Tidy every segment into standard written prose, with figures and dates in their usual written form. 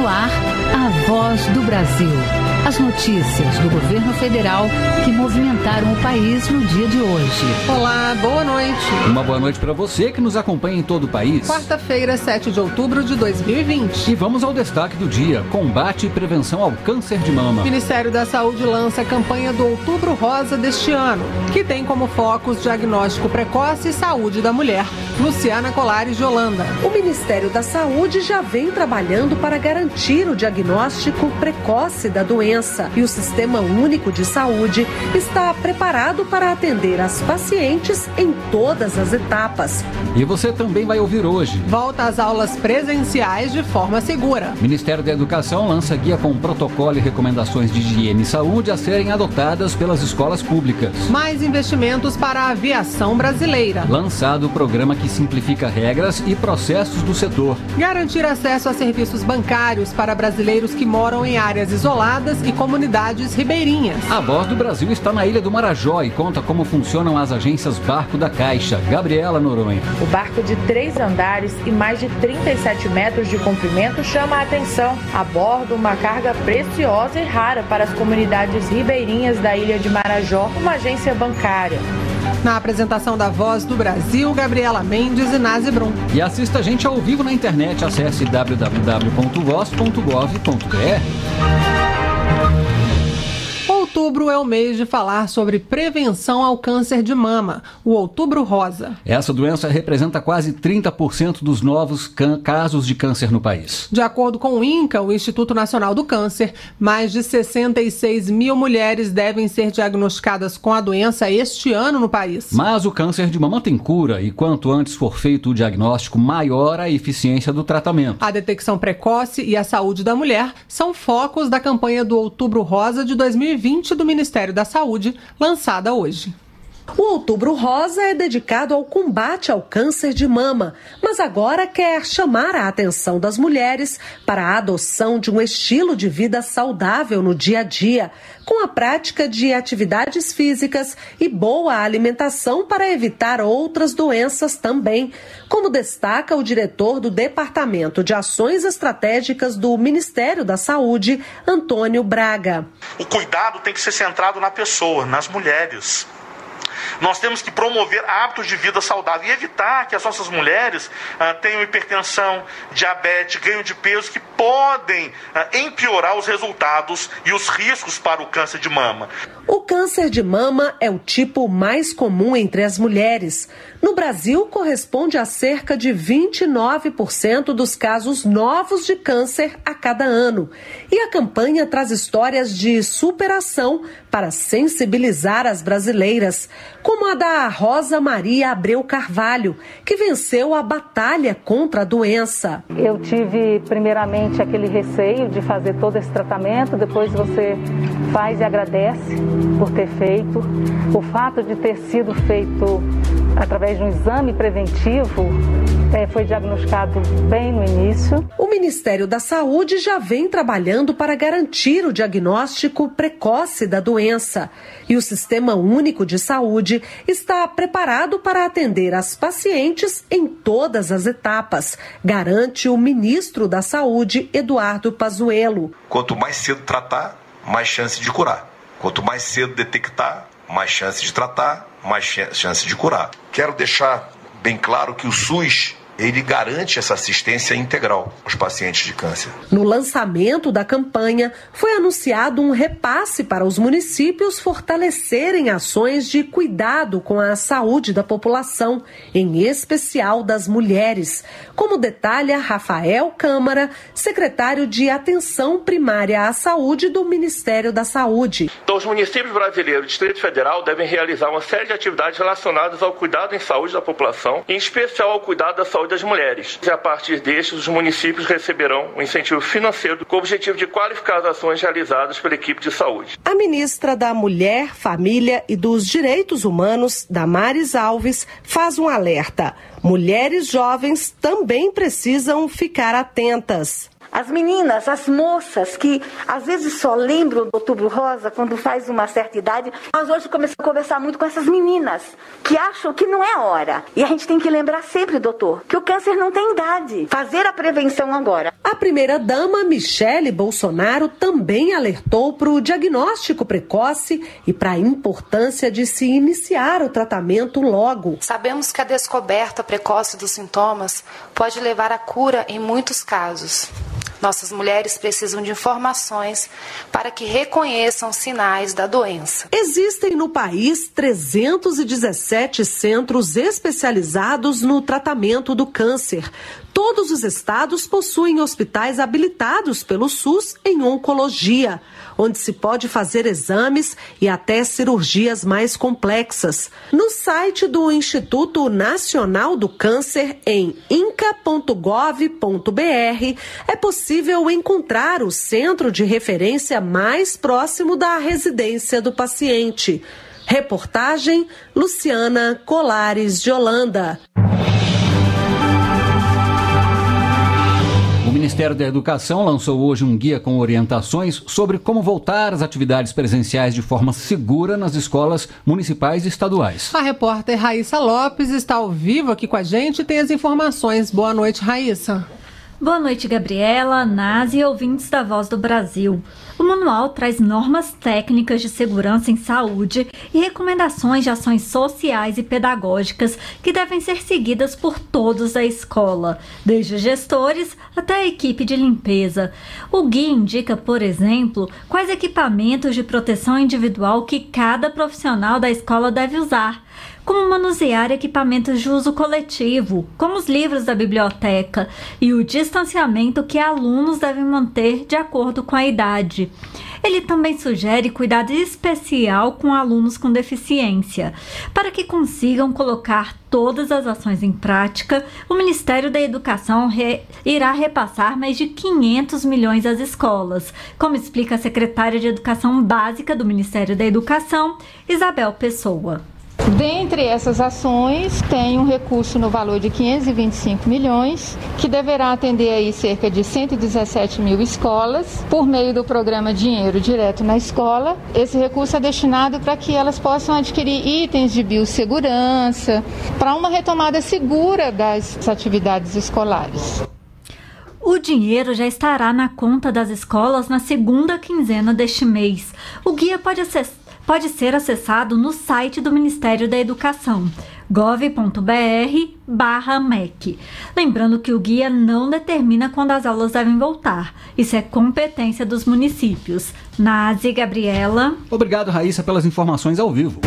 No ar, a Voz do Brasil. As notícias do governo federal que movimentaram o país no dia de hoje. Olá, boa noite. Uma boa noite para você que nos acompanha em todo o país. Quarta-feira, 7 de outubro de 2020. E vamos ao destaque do dia: combate e prevenção ao câncer de mama. O Ministério da Saúde lança a campanha do Outubro Rosa deste ano, que tem como focos diagnóstico precoce e saúde da mulher. Luciana Colares de Holanda. O Ministério da Saúde já vem trabalhando para garantir o diagnóstico precoce da doença e o Sistema Único de Saúde está preparado para atender as pacientes em todas as etapas. E você também vai ouvir hoje. Volta às aulas presenciais de forma segura. O Ministério da Educação lança guia com protocolo e recomendações de higiene e saúde a serem adotadas pelas escolas públicas. Mais investimentos para a aviação brasileira. Lançado o programa que simplifica regras e processos do setor. Garantir acesso a serviços bancários para brasileiros que moram em áreas isoladas e comunidades ribeirinhas. A Voz do Brasil está na Ilha do Marajó e conta como funcionam as agências Barco da Caixa. Gabriela Noronha. O barco de 3 andares e mais de 37 metros de comprimento chama a atenção. A bordo, uma carga preciosa e rara para as comunidades ribeirinhas da Ilha de Marajó, uma agência bancária. Na apresentação da Voz do Brasil, Gabriela Mendes e Nazi Brum. E assista a gente ao vivo na internet. Acesse www.voz.gov.br. Outubro é o mês de falar sobre prevenção ao câncer de mama, o Outubro Rosa. Essa doença representa quase 30% dos novos casos de câncer no país. De acordo com o INCA, o Instituto Nacional do Câncer, mais de 66 mil mulheres devem ser diagnosticadas com a doença este ano no país. Mas o câncer de mama tem cura e quanto antes for feito o diagnóstico, maior a eficiência do tratamento. A detecção precoce e a saúde da mulher são focos da campanha do Outubro Rosa de 2020 do Ministério da Saúde, lançada hoje. O Outubro Rosa é dedicado ao combate ao câncer de mama, mas agora quer chamar a atenção das mulheres para a adoção de um estilo de vida saudável no dia a dia, com a prática de atividades físicas e boa alimentação para evitar outras doenças também, como destaca o diretor do Departamento de Ações Estratégicas do Ministério da Saúde, Antônio Braga. O cuidado tem que ser centrado na pessoa, nas mulheres. Nós temos que promover hábitos de vida saudável e evitar que as nossas mulheres tenham hipertensão, diabetes, ganho de peso, que podem empeorar os resultados e os riscos para o câncer de mama. O câncer de mama é o tipo mais comum entre as mulheres. No Brasil, corresponde a cerca de 29% dos casos novos de câncer a cada ano. E a campanha traz histórias de superação para sensibilizar as brasileiras, como a da Rosa Maria Abreu Carvalho, que venceu a batalha contra a doença. Eu tive, primeiramente, aquele receio de fazer todo esse tratamento, depois você faz e agradece por ter feito. O fato de ter sido feito através de um exame preventivo, foi diagnosticado bem no início. O Ministério da Saúde já vem trabalhando para garantir o diagnóstico precoce da doença. E o Sistema Único de Saúde está preparado para atender as pacientes em todas as etapas, garante o ministro da Saúde, Eduardo Pazuello. Quanto mais cedo tratar, mais chance de curar. Quanto mais cedo detectar, mais chance de tratar, mais chance de curar. Quero deixar bem claro que o SUS, ele garante essa assistência integral aos pacientes de câncer. No lançamento da campanha, foi anunciado um repasse para os municípios fortalecerem ações de cuidado com a saúde da população, em especial das mulheres, como detalha Rafael Câmara, secretário de Atenção Primária à Saúde do Ministério da Saúde. Então, os municípios brasileiros do Distrito Federal devem realizar uma série de atividades relacionadas ao cuidado em saúde da população, em especial ao cuidado da saúde das mulheres. E a partir destes, os municípios receberão um incentivo financeiro com o objetivo de qualificar as ações realizadas pela equipe de saúde. A ministra da Mulher, Família e dos Direitos Humanos, Damares Alves, faz um alerta. Mulheres jovens também precisam ficar atentas. As meninas, as moças que às vezes só lembram do Outubro Rosa quando faz uma certa idade. Nós hoje começamos a conversar muito com essas meninas que acham que não é hora. E a gente tem que lembrar sempre, doutor, que o câncer não tem idade. Fazer a prevenção agora. A primeira-dama, Michele Bolsonaro, também alertou para o diagnóstico precoce e para a importância de se iniciar o tratamento logo. Sabemos que a descoberta precoce dos sintomas pode levar à cura em muitos casos. Nossas mulheres precisam de informações para que reconheçam sinais da doença. Existem no país 317 centros especializados no tratamento do câncer. Todos os estados possuem hospitais habilitados pelo SUS em oncologia, onde se pode fazer exames e até cirurgias mais complexas. No site do Instituto Nacional do Câncer, em inca.gov.br, é possível encontrar o centro de referência mais próximo da residência do paciente. Reportagem Luciana Colares de Holanda. O Ministério da Educação lançou hoje um guia com orientações sobre como voltar às atividades presenciais de forma segura nas escolas municipais e estaduais. A repórter Raíssa Lopes está ao vivo aqui com a gente e tem as informações. Boa noite, Raíssa. Boa noite, Gabriela, Nazi e ouvintes da Voz do Brasil. O manual traz normas técnicas de segurança em saúde e recomendações de ações sociais e pedagógicas que devem ser seguidas por todos da escola, desde gestores até a equipe de limpeza. O guia indica, por exemplo, quais equipamentos de proteção individual que cada profissional da escola deve usar, como manusear equipamentos de uso coletivo, como os livros da biblioteca, e o distanciamento que alunos devem manter de acordo com a idade. Ele também sugere cuidado especial com alunos com deficiência. Para que consigam colocar todas as ações em prática, o Ministério da Educação irá repassar mais de 500 milhões às escolas, como explica a secretária de Educação Básica do Ministério da Educação, Isabel Pessoa. Dentre essas ações, tem um recurso no valor de 525 milhões, que deverá atender aí cerca de 117 mil escolas, por meio do programa Dinheiro Direto na Escola. Esse recurso é destinado para que elas possam adquirir itens de biossegurança, para uma retomada segura das atividades escolares. O dinheiro já estará na conta das escolas na segunda quinzena deste mês. O guia pode ser acessado no site do Ministério da Educação, gov.br/MEC. Lembrando que o guia não determina quando as aulas devem voltar. Isso é competência dos municípios. Nazi, Gabriela. Obrigado, Raíssa, pelas informações ao vivo.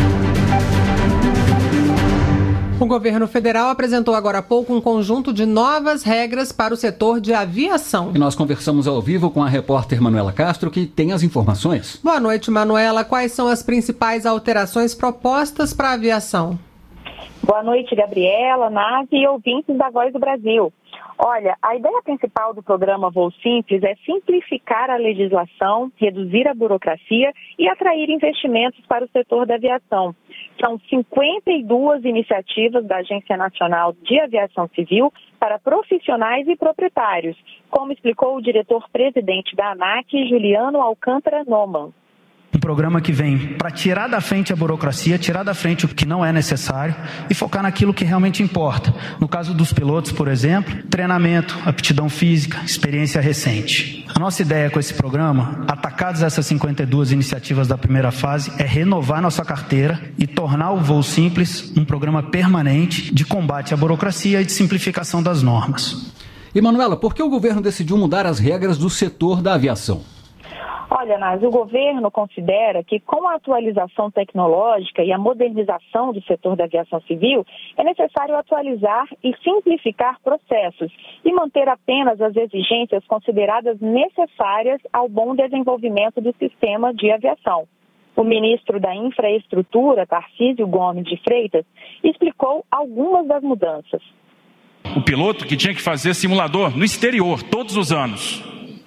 O governo federal apresentou agora há pouco um conjunto de novas regras para o setor de aviação. E nós conversamos ao vivo com a repórter Manuela Castro, que tem as informações. Boa noite, Manuela. Quais são as principais alterações propostas para a aviação? Boa noite, Gabriela, Nazi e ouvintes da Voz do Brasil. Olha, a ideia principal do programa Voo Simples é simplificar a legislação, reduzir a burocracia e atrair investimentos para o setor da aviação. São 52 iniciativas da Agência Nacional de Aviação Civil para profissionais e proprietários, como explicou o diretor-presidente da ANAC, Juliano Alcântara Noman. Um programa que vem para tirar da frente a burocracia, tirar da frente o que não é necessário e focar naquilo que realmente importa. No caso dos pilotos, por exemplo, treinamento, aptidão física, experiência recente. A nossa ideia com esse programa, atacadas essas 52 iniciativas da primeira fase, é renovar nossa carteira e tornar o Voo Simples um programa permanente de combate à burocracia e de simplificação das normas. E, Manuela, por que o governo decidiu mudar as regras do setor da aviação? Olha, Nazi, o governo considera que com a atualização tecnológica e a modernização do setor da aviação civil, é necessário atualizar e simplificar processos e manter apenas as exigências consideradas necessárias ao bom desenvolvimento do sistema de aviação. O ministro da Infraestrutura, Tarcísio Gomes de Freitas, explicou algumas das mudanças. O piloto que tinha que fazer simulador no exterior todos os anos,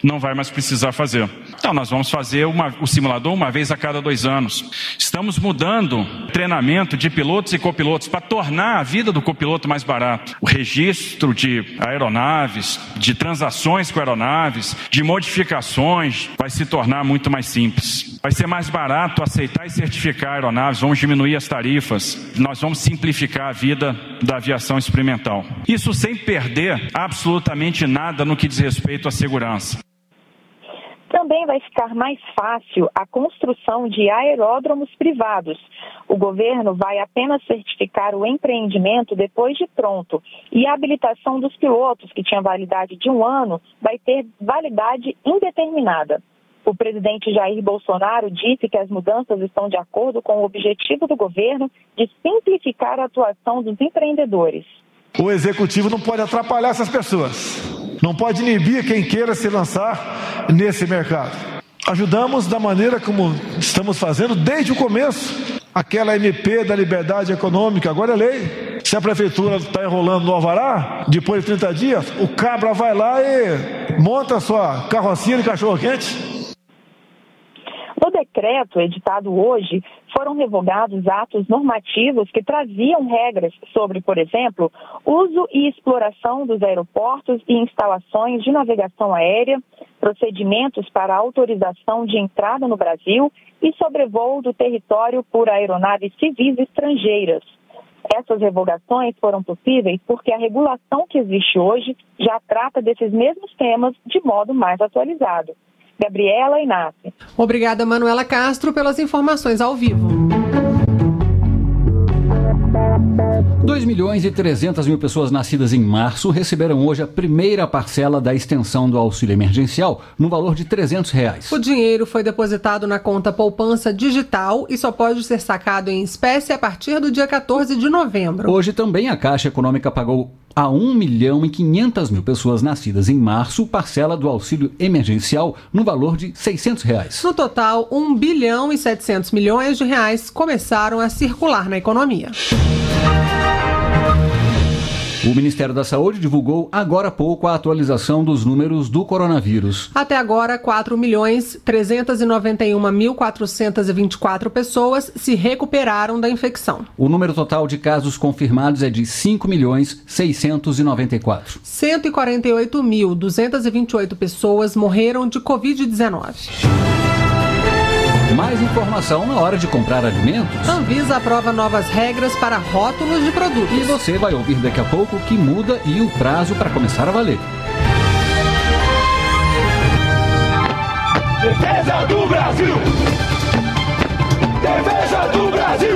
não vai mais precisar fazer. Então nós vamos fazer o simulador uma vez a cada 2 anos. Estamos mudando o treinamento de pilotos e copilotos para tornar a vida do copiloto mais barato. O registro de aeronaves, de transações com aeronaves, de modificações vai se tornar muito mais simples. Vai ser mais barato aceitar e certificar aeronaves, vamos diminuir as tarifas, nós vamos simplificar a vida da aviação experimental. Isso sem perder absolutamente nada no que diz respeito à segurança. Também vai ficar mais fácil a construção de aeródromos privados. O governo vai apenas certificar o empreendimento depois de pronto. E a habilitação dos pilotos, que tinha validade de 1 ano, vai ter validade indeterminada. O presidente Jair Bolsonaro disse que as mudanças estão de acordo com o objetivo do governo de simplificar a atuação dos empreendedores. O executivo não pode atrapalhar essas pessoas. Não pode inibir quem queira se lançar nesse mercado. Ajudamos da maneira como estamos fazendo desde o começo. Aquela MP da liberdade econômica, agora é lei. Se a prefeitura está enrolando no alvará, depois de 30 dias, o cabra vai lá e monta a sua carrocinha de cachorro-quente. No decreto editado hoje, foram revogados atos normativos que traziam regras sobre, por exemplo, uso e exploração dos aeroportos e instalações de navegação aérea, procedimentos para autorização de entrada no Brasil e sobrevoo do território por aeronaves civis estrangeiras. Essas revogações foram possíveis porque a regulação que existe hoje já trata desses mesmos temas de modo mais atualizado. Gabriela Inácio. Obrigada, Manuela Castro, pelas informações ao vivo. 2.300.000 pessoas nascidas em março receberam hoje a primeira parcela da extensão do auxílio emergencial no valor de R$300. O dinheiro foi depositado na conta poupança digital e só pode ser sacado em espécie a partir do dia 14 de novembro. Hoje também a Caixa Econômica pagou a 1.500.000 pessoas nascidas em março parcela do auxílio emergencial no valor de R$600. No total, 1,7 bilhão de reais começaram a circular na economia. O Ministério da Saúde divulgou agora há pouco a atualização dos números do coronavírus. Até agora, 4.391.424 pessoas se recuperaram da infecção. O número total de casos confirmados é de 5.694.000. 148.228 pessoas morreram de Covid-19. Mais informação na hora de comprar alimentos. Anvisa aprova novas regras para rótulos de produtos. E você vai ouvir daqui a pouco que muda e o prazo para começar a valer. Defesa do Brasil! Defesa do Brasil!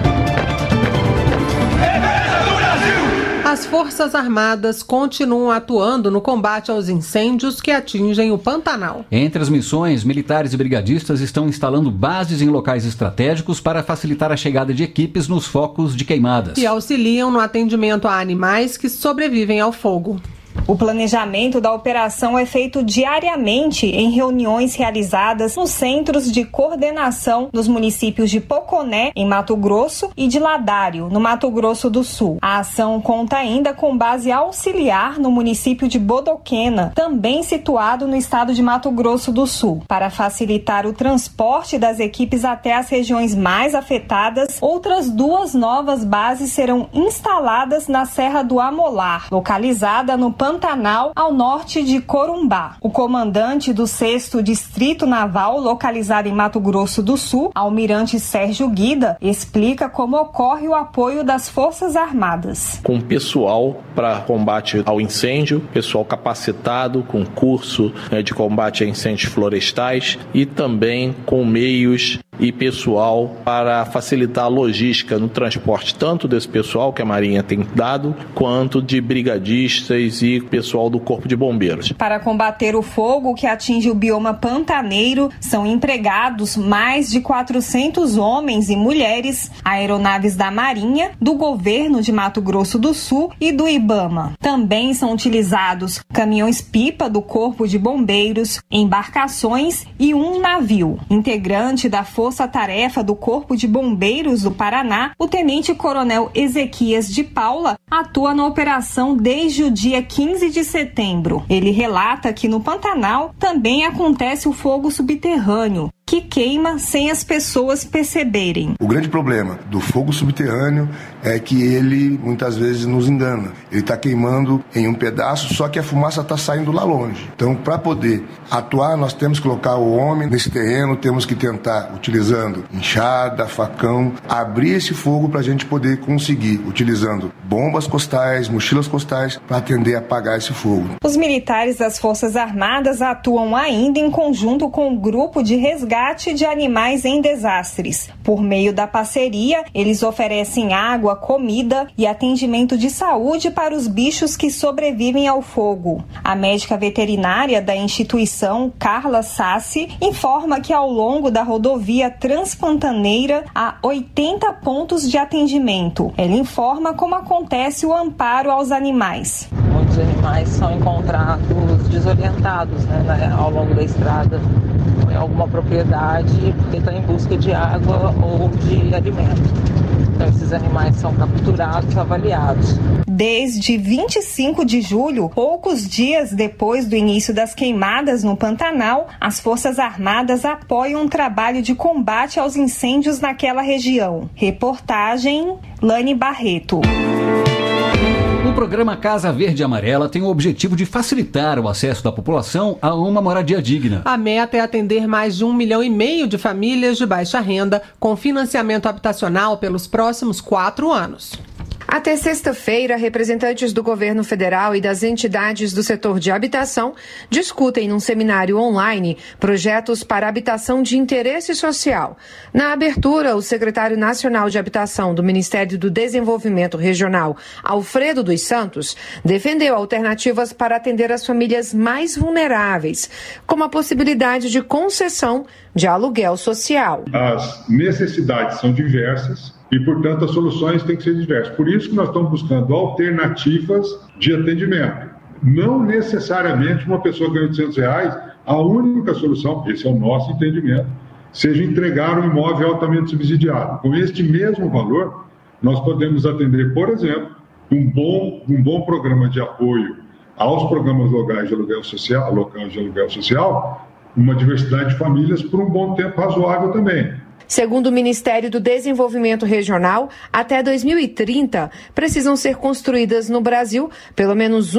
Defesa do Brasil! As Forças Armadas continuam atuando no combate aos incêndios que atingem o Pantanal. Entre as missões, militares e brigadistas estão instalando bases em locais estratégicos para facilitar a chegada de equipes nos focos de queimadas. E auxiliam no atendimento a animais que sobrevivem ao fogo. O planejamento da operação é feito diariamente em reuniões realizadas nos centros de coordenação dos municípios de Poconé, em Mato Grosso, e de Ladário, no Mato Grosso do Sul. A ação conta ainda com base auxiliar no município de Bodoquena, também situado no estado de Mato Grosso do Sul. Para facilitar o transporte das equipes até as regiões mais afetadas, outras 2 novas bases serão instaladas na Serra do Amolar, localizada no Pantanal, ao norte de Corumbá. O comandante do 6º Distrito Naval, localizado em Mato Grosso do Sul, almirante Sérgio Guida, explica como ocorre o apoio das Forças Armadas. Com pessoal para combate ao incêndio, pessoal capacitado com curso de combate a incêndios florestais e também com meios e pessoal para facilitar a logística no transporte tanto desse pessoal que a Marinha tem dado, quanto de brigadistas e pessoal do Corpo de Bombeiros. Para combater o fogo que atinge o bioma pantaneiro, são empregados mais de 400 homens e mulheres, aeronaves da Marinha, do Governo de Mato Grosso do Sul e do IBAMA. Também são utilizados caminhões-pipa do Corpo de Bombeiros, embarcações e um navio. Integrante da Força Força-Tarefa do Corpo de Bombeiros do Paraná, o tenente-coronel Ezequias de Paula atua na operação desde o dia 15 de setembro. Ele relata que no Pantanal também acontece o fogo subterrâneo, que queima sem as pessoas perceberem. O grande problema do fogo subterrâneo é que ele muitas vezes nos engana. Ele está queimando em um pedaço, só que a fumaça está saindo lá longe. Então, para poder atuar, nós temos que colocar o homem nesse terreno, temos que tentar, utilizando enxada, facão, abrir esse fogo para a gente poder conseguir, utilizando bombas costais, mochilas costais, para atender a apagar esse fogo. Os militares das Forças Armadas atuam ainda em conjunto com o grupo de resgate de animais em desastres. Por meio da parceria, eles oferecem água, comida e atendimento de saúde para os bichos que sobrevivem ao fogo. A médica veterinária da instituição, Carla Sassi, informa que ao longo da rodovia Transpantaneira há 80 pontos de atendimento. Ela informa como acontece o amparo aos animais. Muitos animais são encontrados desorientados, ao longo da estrada, em alguma propriedade, porque estão em busca de água ou de alimento. Então, esses animais são capturados, avaliados. Desde 25 de julho, poucos dias depois do início das queimadas no Pantanal, as Forças Armadas apoiam um trabalho de combate aos incêndios naquela região. Reportagem, Lani Barreto. O programa Casa Verde e Amarela tem o objetivo de facilitar o acesso da população a uma moradia digna. A meta é atender mais de 1,5 milhão de famílias de baixa renda com financiamento habitacional pelos próximos 4 anos. Até sexta-feira, representantes do governo federal e das entidades do setor de habitação discutem num seminário online projetos para habitação de interesse social. Na abertura, o secretário nacional de habitação do Ministério do Desenvolvimento Regional, Alfredo dos Santos, defendeu alternativas para atender as famílias mais vulneráveis, como a possibilidade de concessão de aluguel social. As necessidades são diversas e, portanto, as soluções têm que ser diversas. Por isso que nós estamos buscando alternativas de atendimento. Não necessariamente uma pessoa ganha R$800, a única solução, esse é o nosso entendimento, seja entregar um imóvel altamente subsidiado. Com este mesmo valor, nós podemos atender, por exemplo, um bom programa de apoio aos programas locais de aluguel social, uma diversidade de famílias por um bom tempo razoável também. Segundo o Ministério do Desenvolvimento Regional, até 2030 precisam ser construídas no Brasil pelo menos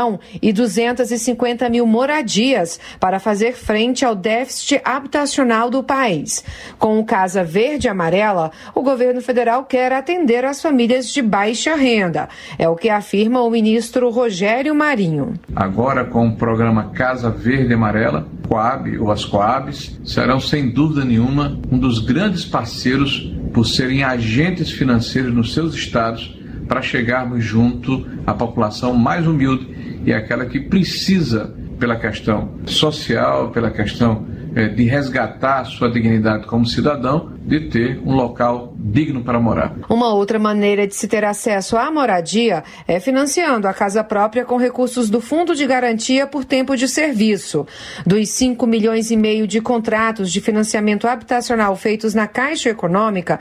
1.250.000 moradias para fazer frente ao déficit habitacional do país. Com o Casa Verde e Amarela, o governo federal quer atender as famílias de baixa renda. É o que afirma o ministro Rogério Marinho. Agora, com o programa Casa Verde e Amarela, Coab ou as Coabs serão sem dúvida nenhuma um dos grandes parceiros por serem agentes financeiros nos seus estados para chegarmos junto à população mais humilde e aquela que precisa, pela questão social, pela questão de resgatar sua dignidade como cidadão, de ter um local digno para morar. Uma outra maneira de se ter acesso à moradia é financiando a casa própria com recursos do Fundo de Garantia por Tempo de Serviço. Dos 5,5 milhões de contratos de financiamento habitacional feitos na Caixa Econômica,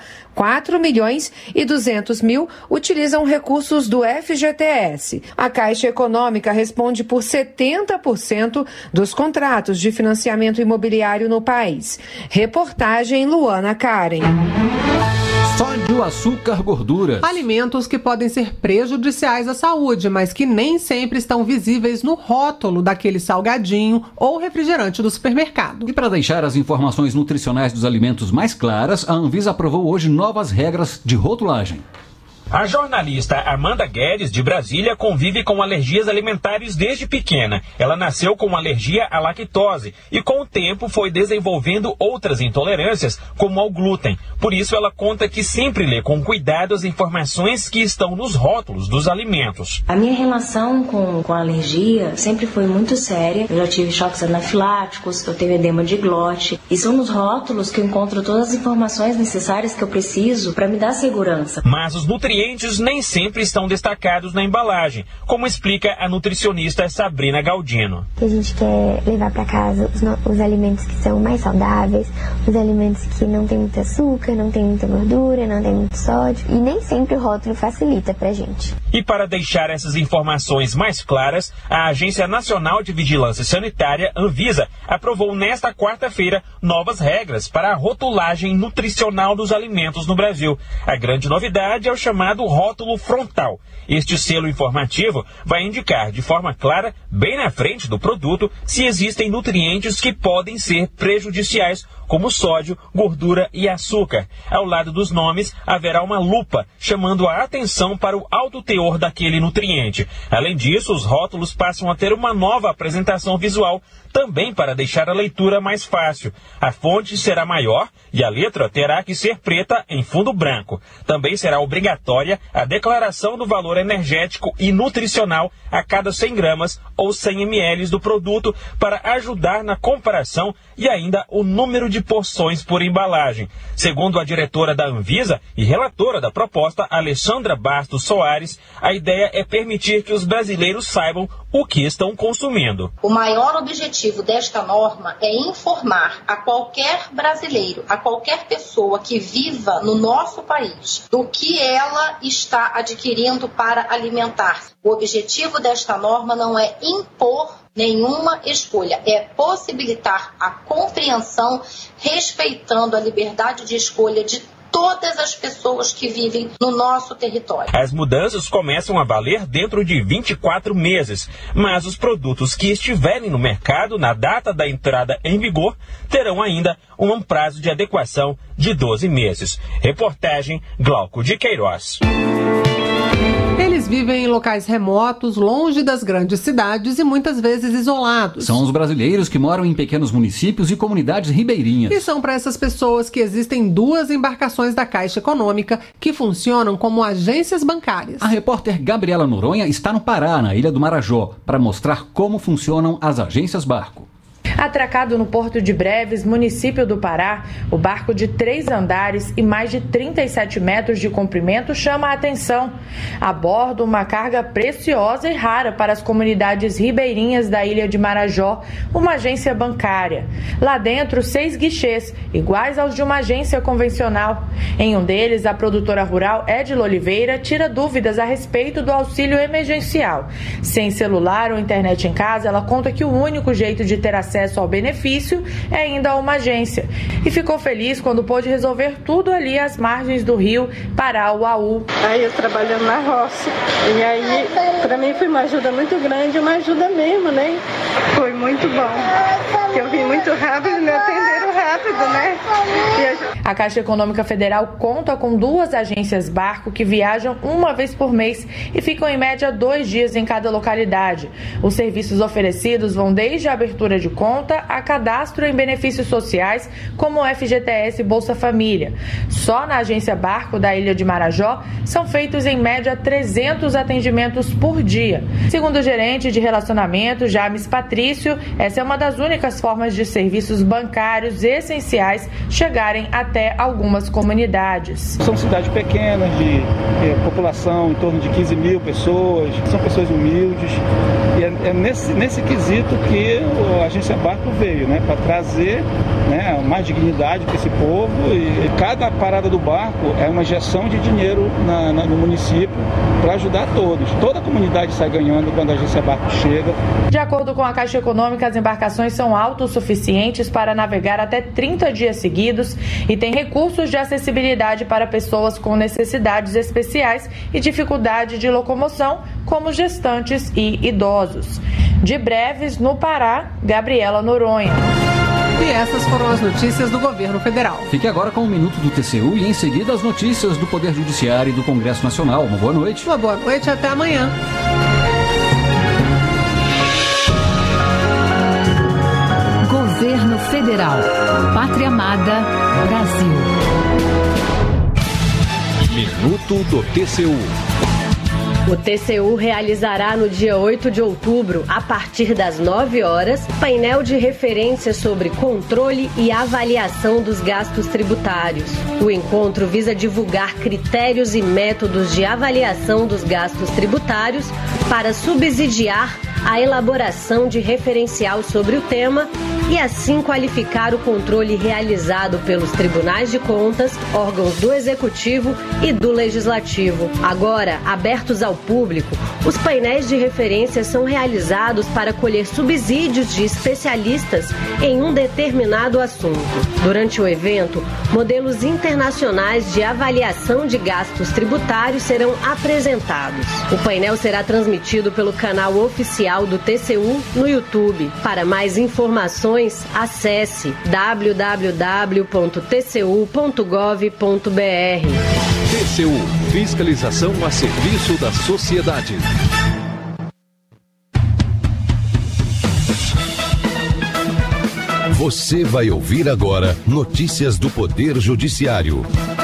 4.200.000 utilizam recursos do FGTS. A Caixa Econômica responde por 70% dos contratos de financiamento imobiliário no país. Reportagem Luana Karen. Sódio, açúcar, gordura. Alimentos que podem ser prejudiciais à saúde, mas que nem sempre estão visíveis no rótulo daquele salgadinho ou refrigerante do supermercado. E para deixar as informações nutricionais dos alimentos mais claras, a Anvisa aprovou hoje novas regras de rotulagem. A jornalista Armanda Guedes, de Brasília, convive com alergias alimentares desde pequena. Ela nasceu com alergia à lactose e, com o tempo, foi desenvolvendo outras intolerâncias, como ao glúten. Por isso, ela conta que sempre lê com cuidado as informações que estão nos rótulos dos alimentos. A minha relação com a alergia sempre foi muito séria. Eu já tive choques anafiláticos, eu tenho edema de glote. E são nos rótulos que eu encontro todas as informações necessárias que eu preciso para me dar segurança. Mas os nutrientes nutrientes nem sempre estão destacados na embalagem, como explica a nutricionista Sabrina Galdino. A gente quer levar para casa os alimentos que são mais saudáveis, os alimentos que não tem muito açúcar, não tem muita gordura, não tem muito sódio, e nem sempre o rótulo facilita pra gente. E para deixar essas informações mais claras, a Agência Nacional de Vigilância Sanitária, Anvisa, aprovou nesta quarta-feira novas regras para a rotulagem nutricional dos alimentos no Brasil. A grande novidade é o chamado rótulo frontal. Este selo informativo vai indicar de forma clara, bem na frente do produto, se existem nutrientes que podem ser prejudiciais, como sódio, gordura e açúcar. Ao lado dos nomes, haverá uma lupa, chamando a atenção para o alto teor daquele nutriente. Além disso, os rótulos passam a ter uma nova apresentação visual, também para deixar a leitura mais fácil. A fonte será maior e a letra terá que ser preta em fundo branco. Também será obrigatória a declaração do valor energético e nutricional a cada 100 gramas ou 100 ml do produto para ajudar na comparação e ainda o número de porções por embalagem. Segundo a diretora da Anvisa e relatora da proposta, Alexandra Bastos Soares, a ideia é permitir que os brasileiros saibam o que estão consumindo. O maior objetivo desta norma é informar a qualquer brasileiro, a qualquer pessoa que viva no nosso país, do que ela está adquirindo para alimentar-se. O objetivo desta norma não é impor nenhuma escolha, é possibilitar a compreensão, respeitando a liberdade de escolha de todas as pessoas que vivem no nosso território. As mudanças começam a valer dentro de 24 meses, mas os produtos que estiverem no mercado na data da entrada em vigor terão ainda um prazo de adequação de 12 meses. Reportagem Glauco de Queiroz. Eles vivem em locais remotos, longe das grandes cidades e muitas vezes isolados. São os brasileiros que moram em pequenos municípios e comunidades ribeirinhas. E são para essas pessoas que existem 2 embarcações da Caixa Econômica que funcionam como agências bancárias. A repórter Gabriela Noronha está no Pará, na Ilha do Marajó, para mostrar como funcionam as agências barco. Atracado no Porto de Breves, município do Pará, o barco de 3 andares e mais de 37 metros de comprimento chama a atenção. A bordo, uma carga preciosa e rara para as comunidades ribeirinhas da Ilha de Marajó, uma agência bancária. Lá dentro, 6 guichês, iguais aos de uma agência convencional. Em um deles, a produtora rural Edila Oliveira tira dúvidas a respeito do auxílio emergencial. Sem celular ou internet em casa, ela conta que o único jeito de ter acesso ao benefício é ainda uma agência. E ficou feliz quando pôde resolver tudo ali às margens do rio Pará-Uaú. Aí eu trabalhando na roça. E aí, para mim foi uma ajuda muito grande, uma ajuda mesmo, né? Foi muito bom. Eu vim muito rápido, me atenderam rápido, né? A Caixa Econômica Federal conta com 2 agências barco que viajam uma vez por mês e ficam em média 2 dias em cada localidade. Os serviços oferecidos vão desde a abertura de conta a cadastro em benefícios sociais, como o FGTS e Bolsa Família. Só na agência barco da Ilha de Marajó são feitos em média 300 atendimentos por dia. Segundo o gerente de relacionamento, James Patrício, essa é uma das únicas formas de serviços bancários essenciais chegarem até algumas comunidades. São cidades pequenas, de população em torno de 15 mil pessoas, são pessoas humildes, e é nesse quesito que a agência barco veio, né, para trazer, né, mais dignidade para esse povo, e cada parada do barco é uma injeção de dinheiro no município para ajudar todos. Toda a comunidade sai ganhando quando a agência barco chega. De acordo com a Caixa Econômica, as embarcações são autossuficientes para navegar até 30 dias seguidos e têm recursos de acessibilidade para pessoas com necessidades especiais e dificuldade de locomoção, como gestantes e idosos. De Breves, no Pará, Gabriela Noronha. E essas foram as notícias do governo federal. Fique agora com o Minuto do TCU e em seguida as notícias do Poder Judiciário e do Congresso Nacional. Uma boa noite. Uma boa noite e até amanhã. Governo Federal. Pátria Amada, Brasil. Minuto do TCU. O TCU realizará no dia 8 de outubro, a partir das 9 horas, painel de referência sobre controle e avaliação dos gastos tributários. O encontro visa divulgar critérios e métodos de avaliação dos gastos tributários para subsidiar a elaboração de referencial sobre o tema e assim qualificar o controle realizado pelos tribunais de contas, órgãos do Executivo e do Legislativo. Agora, abertos ao público, os painéis de referência são realizados para colher subsídios de especialistas em um determinado assunto. Durante o evento, modelos internacionais de avaliação de gastos tributários serão apresentados. O painel será transmitido pelo canal oficial do TCU no YouTube. Para mais informações, acesse www.tcu.gov.br. TCU, fiscalização a serviço da sociedade. Você vai ouvir agora notícias do Poder Judiciário.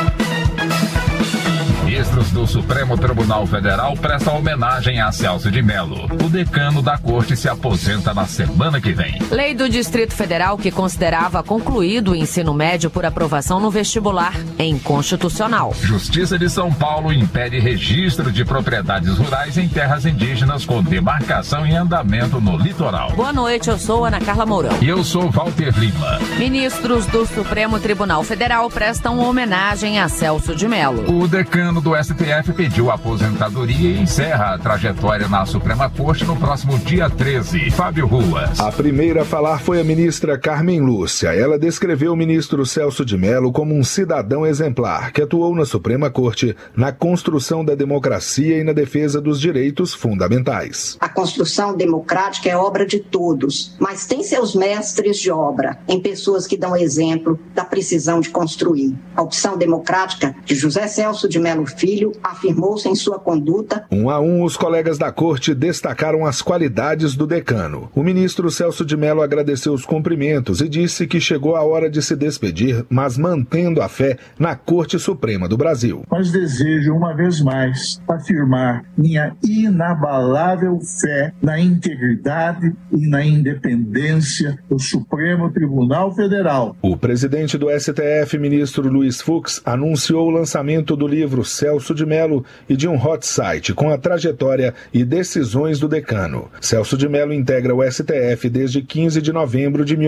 Ministros do Supremo Tribunal Federal prestam homenagem a Celso de Mello. O decano da corte se aposenta na semana que vem. Lei do Distrito Federal que considerava concluído o ensino médio por aprovação no vestibular é inconstitucional. Justiça de São Paulo impede registro de propriedades rurais em terras indígenas com demarcação em andamento no litoral. Boa noite, eu sou Ana Carla Mourão. E eu sou Walter Lima. Ministros do Supremo Tribunal Federal prestam homenagem a Celso de Mello. O decano do STF pediu aposentadoria e encerra a trajetória na Suprema Corte no próximo dia 13. Fábio Ruas. A primeira a falar foi a ministra Carmen Lúcia. Ela descreveu o ministro Celso de Mello como um cidadão exemplar que atuou na Suprema Corte na construção da democracia e na defesa dos direitos fundamentais. A construção democrática é obra de todos, mas tem seus mestres de obra em pessoas que dão exemplo da precisão de construir. A opção democrática de José Celso de Mello Filho afirmou-se em sua conduta. Um a um, os colegas da corte destacaram as qualidades do decano. O ministro Celso de Mello agradeceu os cumprimentos e disse que chegou a hora de se despedir, mas mantendo a fé na Corte Suprema do Brasil. Mas desejo, uma vez mais, afirmar minha inabalável fé na integridade e na independência do Supremo Tribunal Federal. O presidente do STF, ministro Luiz Fux, anunciou o lançamento do livro Celso de Mello e de um hot site com a trajetória e decisões do decano. Celso de Mello integra o STF desde 15 de novembro de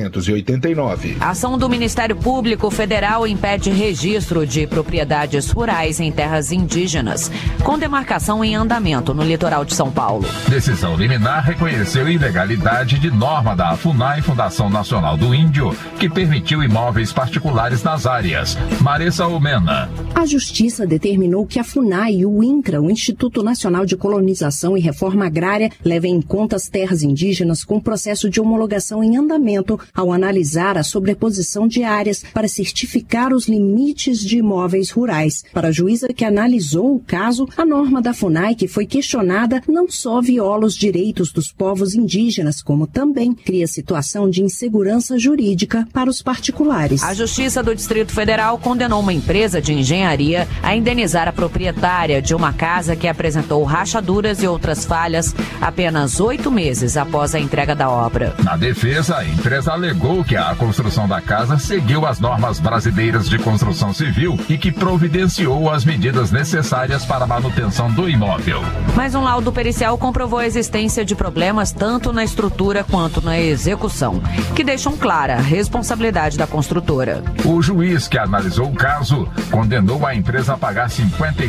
1989. A ação do Ministério Público Federal impede registro de propriedades rurais em terras indígenas, com demarcação em andamento no litoral de São Paulo. Decisão liminar reconheceu ilegalidade de norma da FUNAI, Fundação Nacional do Índio, que permitiu imóveis particulares nas áreas. Maressa Omena. A Justiça determinou que a FUNAI e o INCRA, o Instituto Nacional de Colonização e Reforma Agrária, levem em conta as terras indígenas com processo de homologação em andamento ao analisar a sobreposição de áreas para certificar os limites de imóveis rurais. Para a juíza que analisou o caso, a norma da FUNAI que foi questionada não só viola os direitos dos povos indígenas, como também cria situação de insegurança jurídica para os particulares. A Justiça do Distrito Federal condenou uma empresa de engenharia a indenizar a proprietária de uma casa que apresentou rachaduras e outras falhas apenas 8 meses após a entrega da obra. Na defesa, a empresa alegou que a construção da casa seguiu as normas brasileiras de construção civil e que providenciou as medidas necessárias para a manutenção do imóvel. Mas um laudo pericial comprovou a existência de problemas tanto na estrutura quanto na execução, que deixam clara a responsabilidade da construtora. O juiz que analisou o caso condenou a empresa a pagar R$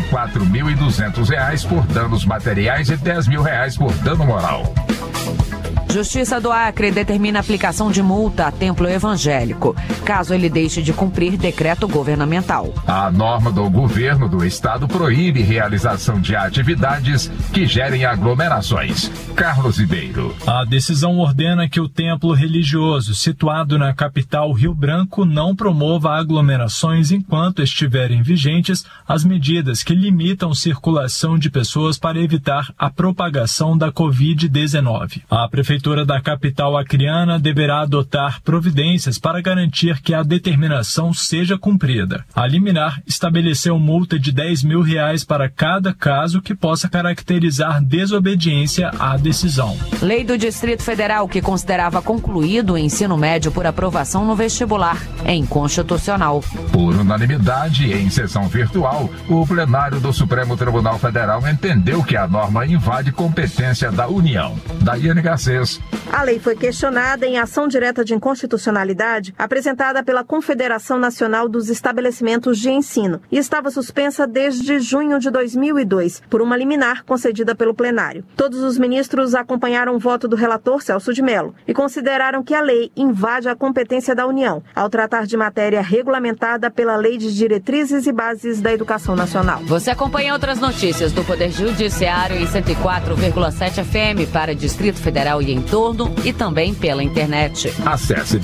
54.200 por danos materiais e R$ 10.000 por dano moral. Justiça do Acre determina a aplicação de multa a templo evangélico, caso ele deixe de cumprir decreto governamental. A norma do governo do estado proíbe realização de atividades que gerem aglomerações. Carlos Ribeiro. A decisão ordena que o templo religioso situado na capital Rio Branco não promova aglomerações enquanto estiverem vigentes as medidas que limitam circulação de pessoas para evitar a propagação da Covid-19. A Prefeitura Prefeitura da capital acreana deverá adotar providências para garantir que a determinação seja cumprida. A liminar estabeleceu multa de R$10 mil para cada caso que possa caracterizar desobediência à decisão. Lei do Distrito Federal que considerava concluído o ensino médio por aprovação no vestibular é inconstitucional. Por unanimidade, em sessão virtual, o plenário do Supremo Tribunal Federal entendeu que a norma invade competência da União. Daiane Garcês. A lei foi questionada em ação direta de inconstitucionalidade apresentada pela Confederação Nacional dos Estabelecimentos de Ensino e estava suspensa desde junho de 2002 por uma liminar concedida pelo plenário. Todos os ministros acompanharam o voto do relator Celso de Mello e consideraram que a lei invade a competência da União ao tratar de matéria regulamentada pela Lei de Diretrizes e Bases da Educação Nacional. Você acompanha outras notícias do Poder Judiciário em 104,7 FM para Distrito Federal e entorno e também pela internet. Acesse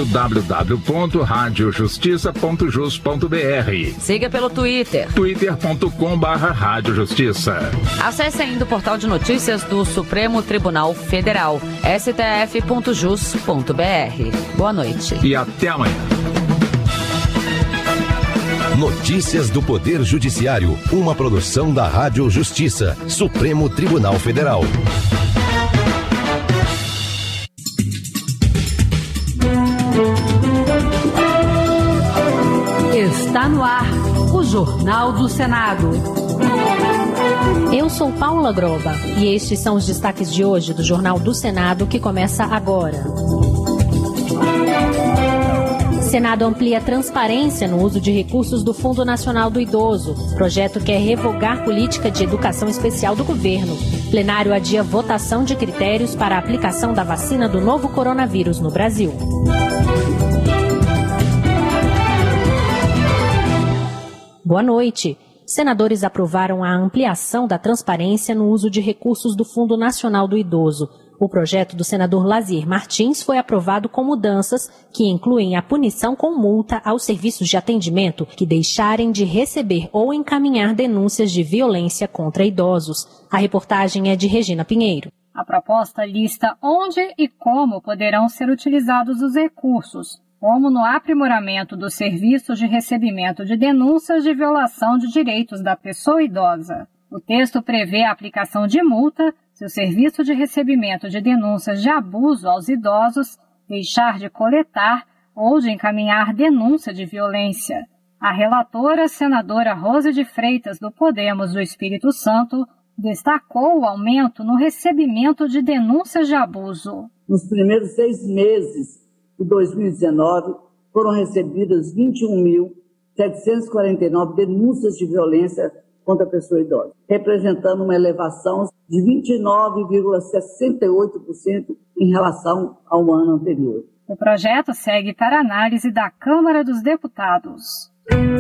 www.radiojustiça.jus.br. Siga pelo Twitter. twitter.com/radiojustiça. Acesse ainda o portal de notícias do Supremo Tribunal Federal, stf.jus.br. Boa noite. E até amanhã. Notícias do Poder Judiciário, uma produção da Rádio Justiça, Supremo Tribunal Federal. Está no ar o Jornal do Senado. Eu sou Paula Groba e estes são os destaques de hoje do Jornal do Senado que começa agora. Senado amplia a transparência no uso de recursos do Fundo Nacional do Idoso. O projeto quer revogar política de educação especial do governo. Plenário adia votação de critérios para a aplicação da vacina do novo coronavírus no Brasil. Boa noite. Senadores aprovaram a ampliação da transparência no uso de recursos do Fundo Nacional do Idoso. O projeto do senador Lazier Martins foi aprovado com mudanças que incluem a punição com multa aos serviços de atendimento que deixarem de receber ou encaminhar denúncias de violência contra idosos. A reportagem é de Regina Pinheiro. A proposta lista onde e como poderão ser utilizados os recursos, como no aprimoramento dos serviços de recebimento de denúncias de violação de direitos da pessoa idosa. O texto prevê a aplicação de multa se o serviço de recebimento de denúncias de abuso aos idosos deixar de coletar ou de encaminhar denúncia de violência. A relatora, senadora Rose de Freitas, do Podemos do Espírito Santo, destacou o aumento no recebimento de denúncias de abuso. Nos primeiros 6 meses de 2019, foram recebidas 21.749 denúncias de violência contra a pessoa idosa, representando uma elevação de 29,68% em relação ao ano anterior. O projeto segue para análise da Câmara dos Deputados.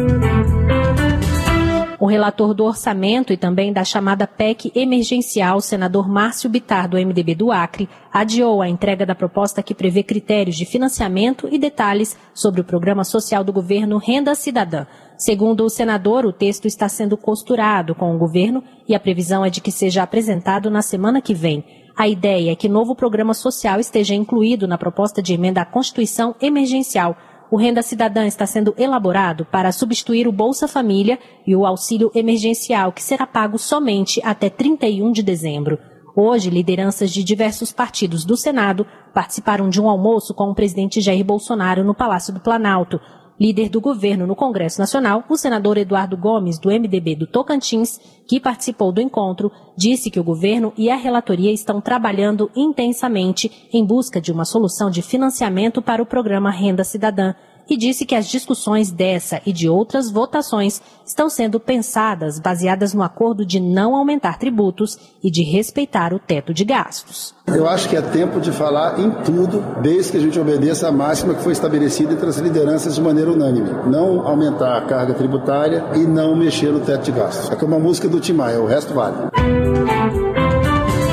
O relator do orçamento e também da chamada PEC emergencial, senador Márcio Bittar, do MDB do Acre, adiou a entrega da proposta que prevê critérios de financiamento e detalhes sobre o programa social do governo Renda Cidadã. Segundo o senador, o texto está sendo costurado com o governo e a previsão é de que seja apresentado na semana que vem. A ideia é que novo programa social esteja incluído na proposta de emenda à Constituição emergencial. O Renda Cidadã está sendo elaborado para substituir o Bolsa Família e o auxílio emergencial, que será pago somente até 31 de dezembro. Hoje, lideranças de diversos partidos do Senado participaram de um almoço com o presidente Jair Bolsonaro no Palácio do Planalto. Líder do governo no Congresso Nacional, o senador Eduardo Gomes, do MDB do Tocantins, que participou do encontro, disse que o governo e a relatoria estão trabalhando intensamente em busca de uma solução de financiamento para o programa Renda Cidadã e disse que as discussões dessa e de outras votações estão sendo pensadas baseadas no acordo de não aumentar tributos e de respeitar o teto de gastos. Eu acho que é tempo de falar em tudo, desde que a gente obedeça a máxima que foi estabelecida entre as lideranças de maneira unânime. Não aumentar a carga tributária e não mexer no teto de gastos. É como a música do Tim Maia, o resto vale.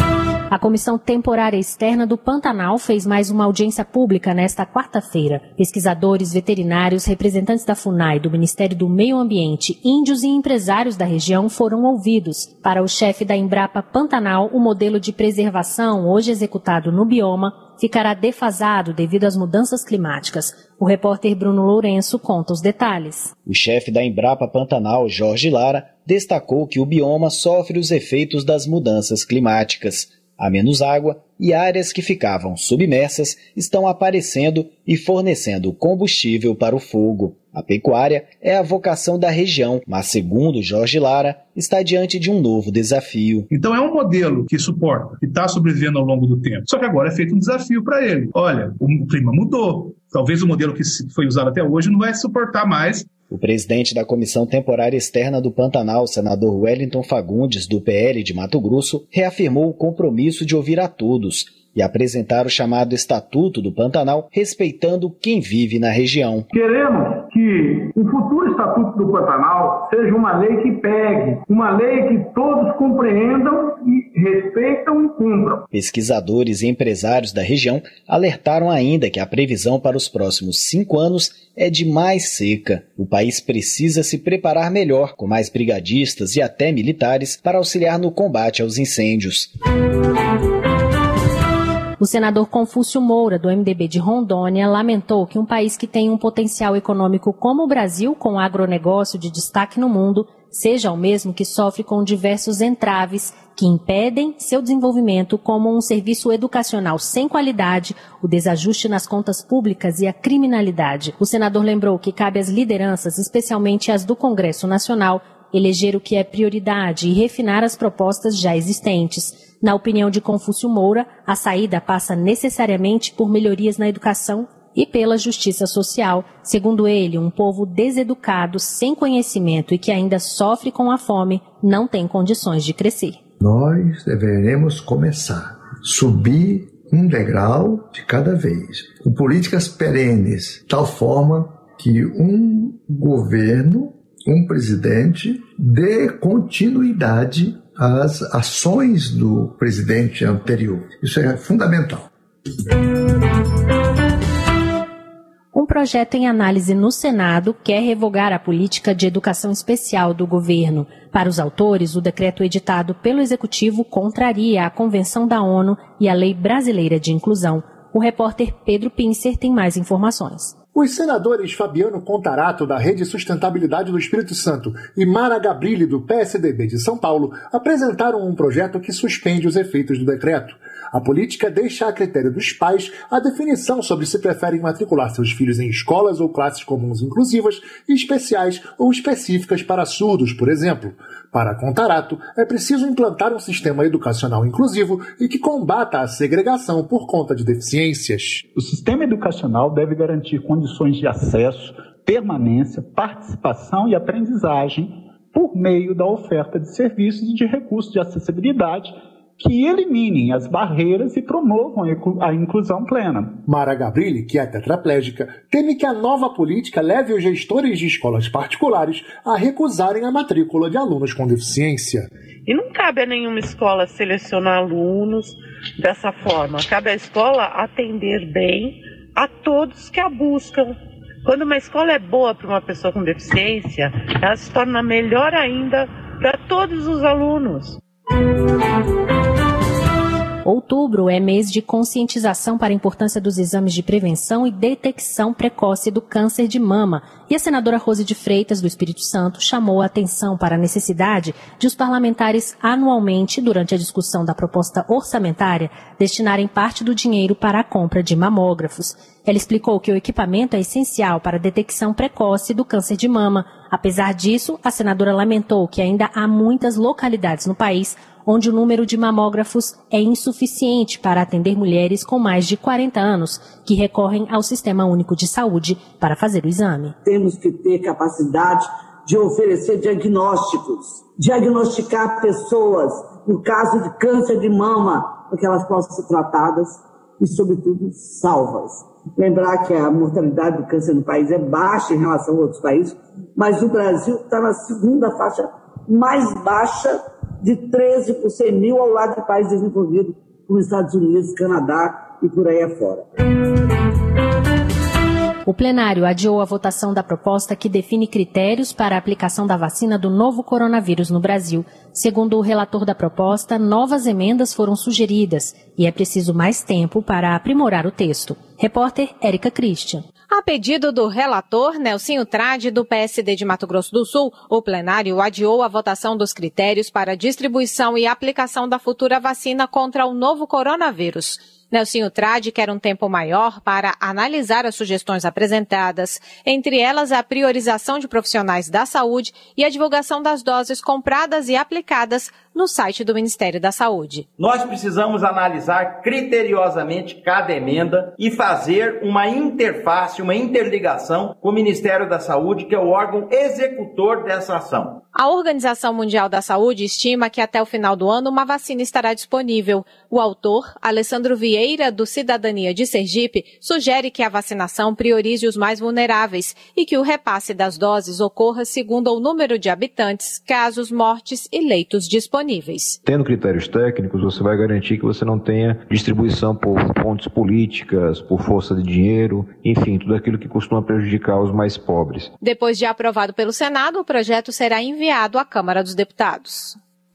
A Comissão Temporária Externa do Pantanal fez mais uma audiência pública nesta quarta-feira. Pesquisadores, veterinários, representantes da FUNAI, do Ministério do Meio Ambiente, índios e empresários da região foram ouvidos. Para o chefe da Embrapa Pantanal, o modelo de preservação hoje executado no bioma ficará defasado devido às mudanças climáticas. O repórter Bruno Lourenço conta os detalhes. O chefe da Embrapa Pantanal, Jorge Lara, destacou que o bioma sofre os efeitos das mudanças climáticas. Há menos água e áreas que ficavam submersas estão aparecendo e fornecendo combustível para o fogo. A pecuária é a vocação da região, mas, segundo Jorge Lara, está diante de um novo desafio. Então é um modelo que suporta, que está sobrevivendo ao longo do tempo. Só que agora é feito um desafio para ele. Olha, o clima mudou. Talvez o modelo que foi usado até hoje não vai suportar mais. O presidente da Comissão Temporária Externa do Pantanal, senador Wellington Fagundes, do PL de Mato Grosso, reafirmou o compromisso de ouvir a todos e apresentar o chamado Estatuto do Pantanal, respeitando quem vive na região. Queremos que o futuro Estatuto do Pantanal seja uma lei que pegue, uma lei que todos compreendam e respeitam e cumpram. Pesquisadores e empresários da região alertaram ainda que a previsão para os próximos 5 anos é de mais seca. O país precisa se preparar melhor, com mais brigadistas e até militares, para auxiliar no combate aos incêndios. O senador Confúcio Moura, do MDB de Rondônia, lamentou que um país que tem um potencial econômico como o Brasil, com agronegócio de destaque no mundo, seja o mesmo que sofre com diversos entraves que impedem seu desenvolvimento, como um serviço educacional sem qualidade, o desajuste nas contas públicas e a criminalidade. O senador lembrou que cabe às lideranças, especialmente as do Congresso Nacional, eleger o que é prioridade e refinar as propostas já existentes. Na opinião de Confúcio Moura, a saída passa necessariamente por melhorias na educação e pela justiça social. Segundo ele, um povo deseducado, sem conhecimento e que ainda sofre com a fome, não tem condições de crescer. Nós deveremos começar, subir um degrau de cada vez, com políticas perenes, de tal forma que um governo, um presidente, dê continuidade às ações do presidente anterior. Isso é fundamental. Um projeto em análise no Senado quer revogar a política de educação especial do governo. Para os autores, o decreto editado pelo Executivo contraria a Convenção da ONU e a Lei Brasileira de Inclusão. O repórter Pedro Pincer tem mais informações. Os senadores Fabiano Contarato, da Rede Sustentabilidade do Espírito Santo, e Mara Gabrilli, do PSDB de São Paulo, apresentaram um projeto que suspende os efeitos do decreto. A política deixa a critério dos pais a definição sobre se preferem matricular seus filhos em escolas ou classes comuns inclusivas, especiais ou específicas para surdos, por exemplo. Para Contarato, é preciso implantar um sistema educacional inclusivo e que combata a segregação por conta de deficiências. O sistema educacional deve garantir condições de acesso, permanência, participação e aprendizagem por meio da oferta de serviços e de recursos de acessibilidade que eliminem as barreiras e promovam a inclusão plena. Mara Gabrilli, que é tetraplégica, teme que a nova política leve os gestores de escolas particulares a recusarem a matrícula de alunos com deficiência. E não cabe a nenhuma escola selecionar alunos dessa forma. Cabe à escola atender bem a todos que a buscam. Quando uma escola é boa para uma pessoa com deficiência, ela se torna melhor ainda para todos os alunos. Outubro é mês de conscientização para a importância dos exames de prevenção e detecção precoce do câncer de mama. E a senadora Rose de Freitas, do Espírito Santo, chamou a atenção para a necessidade de os parlamentares anualmente, durante a discussão da proposta orçamentária, destinarem parte do dinheiro para a compra de mamógrafos. Ela explicou que o equipamento é essencial para a detecção precoce do câncer de mama. Apesar disso, a senadora lamentou que ainda há muitas localidades no país onde o número de mamógrafos é insuficiente para atender mulheres com mais de 40 anos que recorrem ao Sistema Único de Saúde para fazer o exame. Temos que ter capacidade de oferecer diagnósticos, diagnosticar pessoas no caso de câncer de mama, para que elas possam ser tratadas e, sobretudo, salvas. Lembrar que a mortalidade do câncer no país é baixa em relação a outros países, mas o Brasil está na segunda faixa mais baixa de 13 por 100 mil ao lado de países desenvolvidos, como Estados Unidos, Canadá e por aí afora. O plenário adiou a votação da proposta que define critérios para a aplicação da vacina do novo coronavírus no Brasil. Segundo o relator da proposta, novas emendas foram sugeridas e é preciso mais tempo para aprimorar o texto. Repórter Érica Christian. A pedido do relator, Nelsinho Trade, do PSD de Mato Grosso do Sul, o plenário adiou a votação dos critérios para a distribuição e aplicação da futura vacina contra o novo coronavírus. Nelsinho Trade quer um tempo maior para analisar as sugestões apresentadas, entre elas a priorização de profissionais da saúde e a divulgação das doses compradas e aplicadas no site do Ministério da Saúde. Nós precisamos analisar criteriosamente cada emenda e fazer uma interface, uma interligação com o Ministério da Saúde, que é o órgão executor dessa ação. A Organização Mundial da Saúde estima que até o final do ano uma vacina estará disponível. O autor, Alessandro Vieira, do Cidadania de Sergipe, sugere que a vacinação priorize os mais vulneráveis e que o repasse das doses ocorra segundo o número de habitantes, casos, mortes e leitos disponíveis. Tendo critérios técnicos, você vai garantir que você não tenha distribuição por fontes políticas, por força de dinheiro, enfim, tudo aquilo que costuma prejudicar os mais pobres. Depois de aprovado pelo Senado, o projeto será enviado à Câmara dos Deputados.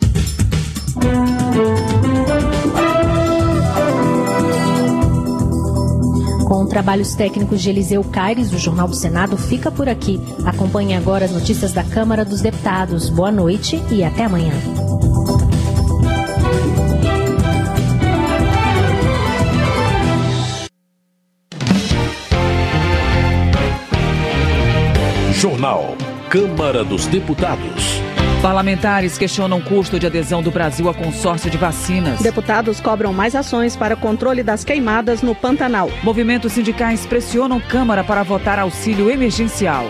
Com trabalhos técnicos de Eliseu Caires, o Jornal do Senado fica por aqui. Acompanhe agora as notícias da Câmara dos Deputados. Boa noite e até amanhã. Jornal Câmara dos Deputados. Parlamentares questionam o custo de adesão do Brasil a consórcio de vacinas. Deputados cobram mais ações para controle das queimadas no Pantanal. Movimentos sindicais pressionam Câmara para votar auxílio emergencial.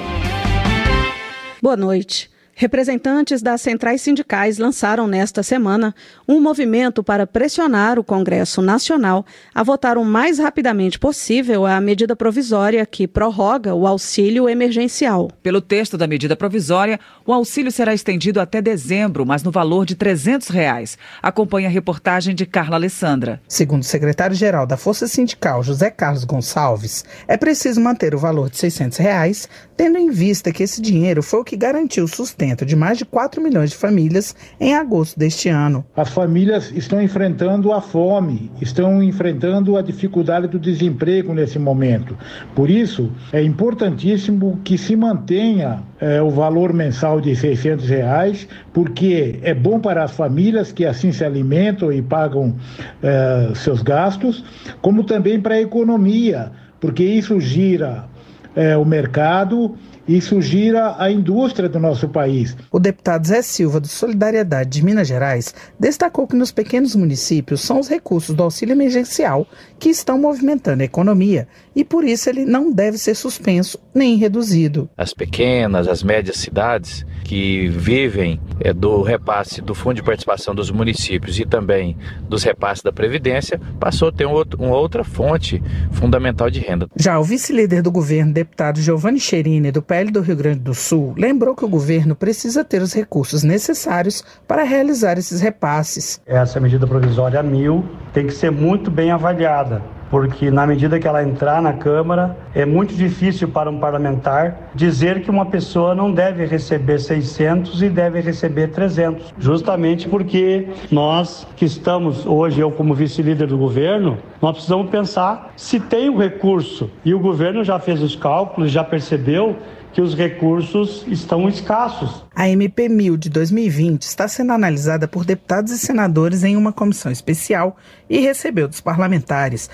Boa noite. Representantes das centrais sindicais lançaram nesta semana um movimento para pressionar o Congresso Nacional a votar o mais rapidamente possível a medida provisória que prorroga o auxílio emergencial. Pelo texto da medida provisória, o auxílio será estendido até dezembro, mas no valor de R$ 300. Acompanhe a reportagem de Carla Alessandra. Segundo o secretário-geral da Força Sindical, José Carlos Gonçalves, é preciso manter o valor de R$ 600, tendo em vista que esse dinheiro foi o que garantiu o sustento de mais de 4 milhões de famílias em agosto deste ano. As famílias estão enfrentando a fome, estão enfrentando a dificuldade do desemprego nesse momento. Por isso, é importantíssimo que se mantenha o valor mensal de R$ 600, porque é bom para as famílias que assim se alimentam e pagam seus gastos, como também para a economia, porque isso gira o mercado, isso gira a indústria do nosso país. O deputado Zé Silva, do Solidariedade de Minas Gerais, destacou que nos pequenos municípios são os recursos do auxílio emergencial que estão movimentando a economia e por isso ele não deve ser suspenso nem reduzido. As pequenas, as médias cidades que vivem do repasse do Fundo de Participação dos municípios e também dos repasses da Previdência, passou a ter uma outra fonte fundamental de renda. Já o vice-líder do governo, deputado Giovanni Cherini, do PL do Rio Grande do Sul, lembrou que o governo precisa ter os recursos necessários para realizar esses repasses. Essa medida provisória 1000 tem que ser muito bem avaliada, porque na medida que ela entrar na Câmara, é muito difícil para um parlamentar dizer que uma pessoa não deve receber 600 e deve receber 300, justamente porque nós que estamos hoje, eu como vice-líder do governo, nós precisamos pensar se tem o recurso, e o governo já fez os cálculos, já percebeu que os recursos estão escassos. A MP 1000 de 2020 está sendo analisada por deputados e senadores em uma comissão especial e recebeu dos parlamentares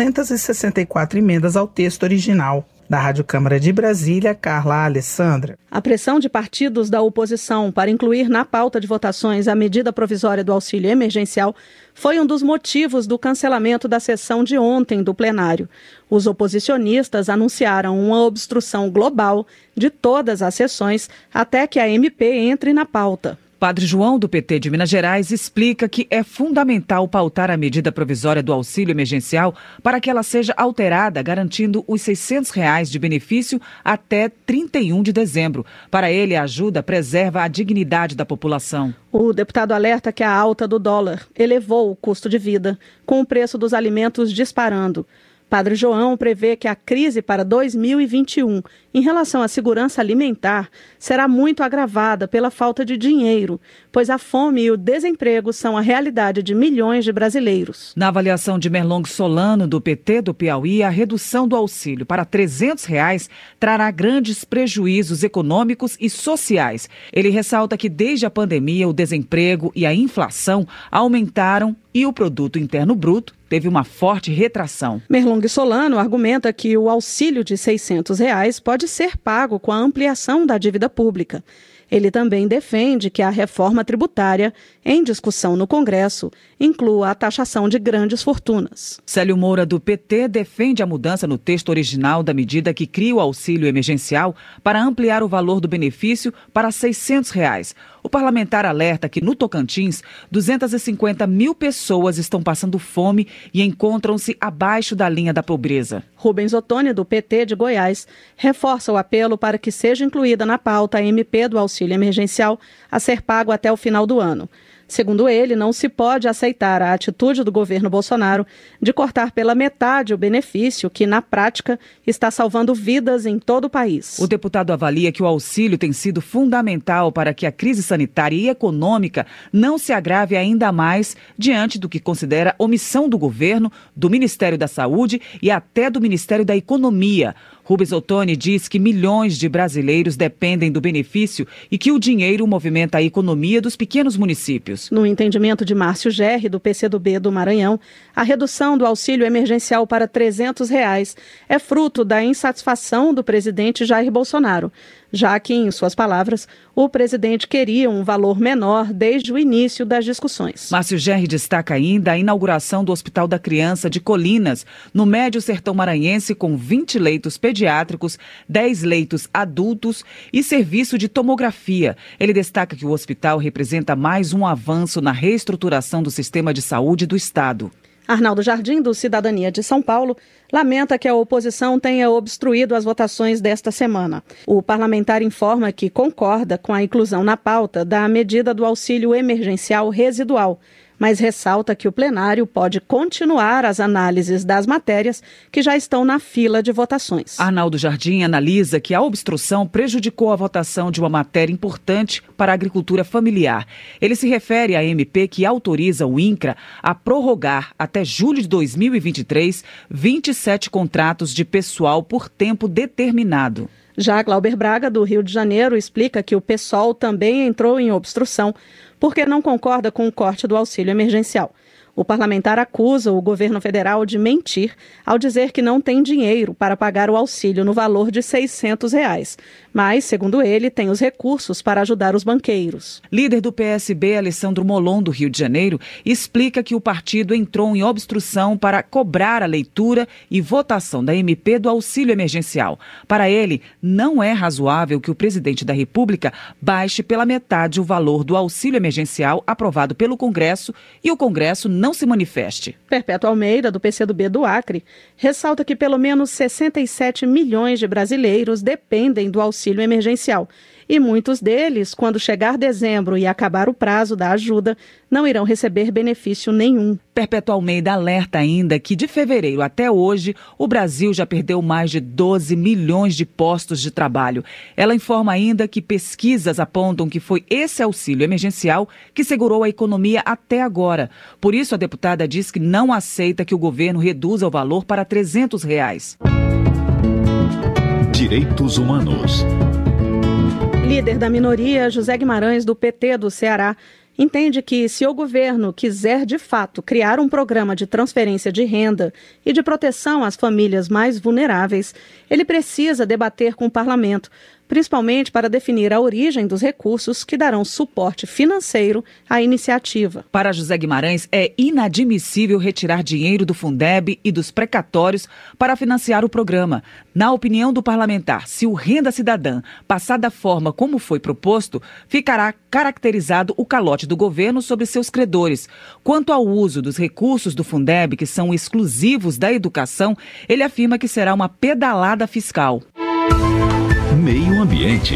264 emendas ao texto original. Da Rádio Câmara de Brasília, Carla Alessandra. A pressão de partidos da oposição para incluir na pauta de votações a medida provisória do auxílio emergencial foi um dos motivos do cancelamento da sessão de ontem do plenário. Os oposicionistas anunciaram uma obstrução global de todas as sessões até que a MP entre na pauta. Padre João, do PT de Minas Gerais, explica que é fundamental pautar a medida provisória do auxílio emergencial para que ela seja alterada, garantindo os R$ 600 de benefício até 31 de dezembro. Para ele, a ajuda preserva a dignidade da população. O deputado alerta que a alta do dólar elevou o custo de vida, com o preço dos alimentos disparando. Padre João prevê que a crise para 2021, em relação à segurança alimentar, será muito agravada pela falta de dinheiro, pois a fome e o desemprego são a realidade de milhões de brasileiros. Na avaliação de Merlong Solano, do PT do Piauí, a redução do auxílio para R$ 300 trará grandes prejuízos econômicos e sociais. Ele ressalta que desde a pandemia o desemprego e a inflação aumentaram e o produto interno bruto teve uma forte retração. Merlong Solano argumenta que o auxílio de R$ 600 pode ser pago com a ampliação da dívida pública. Ele também defende que a reforma tributária, em discussão no Congresso, inclua a taxação de grandes fortunas. Célio Moura, do PT, defende a mudança no texto original da medida que cria o auxílio emergencial para ampliar o valor do benefício para R$ 600. O parlamentar alerta que, no Tocantins, 250 mil pessoas estão passando fome e encontram-se abaixo da linha da pobreza. Rubens Ottoni, do PT de Goiás, reforça o apelo para que seja incluída na pauta a MP do auxílio emergencial a ser pago até o final do ano. Segundo ele, não se pode aceitar a atitude do governo Bolsonaro de cortar pela metade o benefício que, na prática, está salvando vidas em todo o país. O deputado avalia que o auxílio tem sido fundamental para que a crise sanitária e econômica não se agrave ainda mais diante do que considera omissão do governo, do Ministério da Saúde e até do Ministério da Economia. Rubens Ottoni diz que milhões de brasileiros dependem do benefício e que o dinheiro movimenta a economia dos pequenos municípios. No entendimento de Márcio Gerri, do PCdoB do Maranhão, a redução do auxílio emergencial para R$ 300 é fruto da insatisfação do presidente Jair Bolsonaro, já que, em suas palavras, o presidente queria um valor menor desde o início das discussões. Márcio Gerri destaca ainda a inauguração do Hospital da Criança de Colinas, no Médio Sertão Maranhense, com 20 leitos pediátricos, 10 leitos adultos e serviço de tomografia. Ele destaca que o hospital representa mais um avanço na reestruturação do sistema de saúde do Estado. Arnaldo Jardim, do Cidadania de São Paulo, lamenta que a oposição tenha obstruído as votações desta semana. O parlamentar informa que concorda com a inclusão na pauta da medida do auxílio emergencial residual, mas ressalta que o plenário pode continuar as análises das matérias que já estão na fila de votações. Arnaldo Jardim analisa que a obstrução prejudicou a votação de uma matéria importante para a agricultura familiar. Ele se refere à MP que autoriza o INCRA a prorrogar até julho de 2023 27 contratos de pessoal por tempo determinado. Já Glauber Braga, do Rio de Janeiro, explica que o PSOL também entrou em obstrução porque não concorda com o corte do auxílio emergencial. O parlamentar acusa o governo federal de mentir ao dizer que não tem dinheiro para pagar o auxílio no valor de R$ 600. Mas, segundo ele, tem os recursos para ajudar os banqueiros. Líder do PSB, Alessandro Molon, do Rio de Janeiro, explica que o partido entrou em obstrução para cobrar a leitura e votação da MP do auxílio emergencial. Para ele, não é razoável que o presidente da República baixe pela metade o valor do auxílio emergencial aprovado pelo Congresso e o Congresso não se manifeste. Perpétua Almeida, do PCdoB do Acre, ressalta que pelo menos 67 milhões de brasileiros dependem do auxílio emergencial. E muitos deles, quando chegar dezembro e acabar o prazo da ajuda, não irão receber benefício nenhum. Perpétua Almeida alerta ainda que de fevereiro até hoje, o Brasil já perdeu mais de 12 milhões de postos de trabalho. Ela informa ainda que pesquisas apontam que foi esse auxílio emergencial que segurou a economia até agora. Por isso, a deputada diz que não aceita que o governo reduza o valor para R$ 300. Direitos Humanos. Líder da minoria, José Guimarães, do PT do Ceará, entende que se o governo quiser de fato criar um programa de transferência de renda e de proteção às famílias mais vulneráveis, ele precisa debater com o parlamento principalmente para definir a origem dos recursos que darão suporte financeiro à iniciativa. Para José Guimarães, é inadmissível retirar dinheiro do Fundeb e dos precatórios para financiar o programa. Na opinião do parlamentar, se o Renda Cidadã passar da forma como foi proposto, ficará caracterizado o calote do governo sobre seus credores. Quanto ao uso dos recursos do Fundeb, que são exclusivos da educação, ele afirma que será uma pedalada fiscal. Meio Ambiente.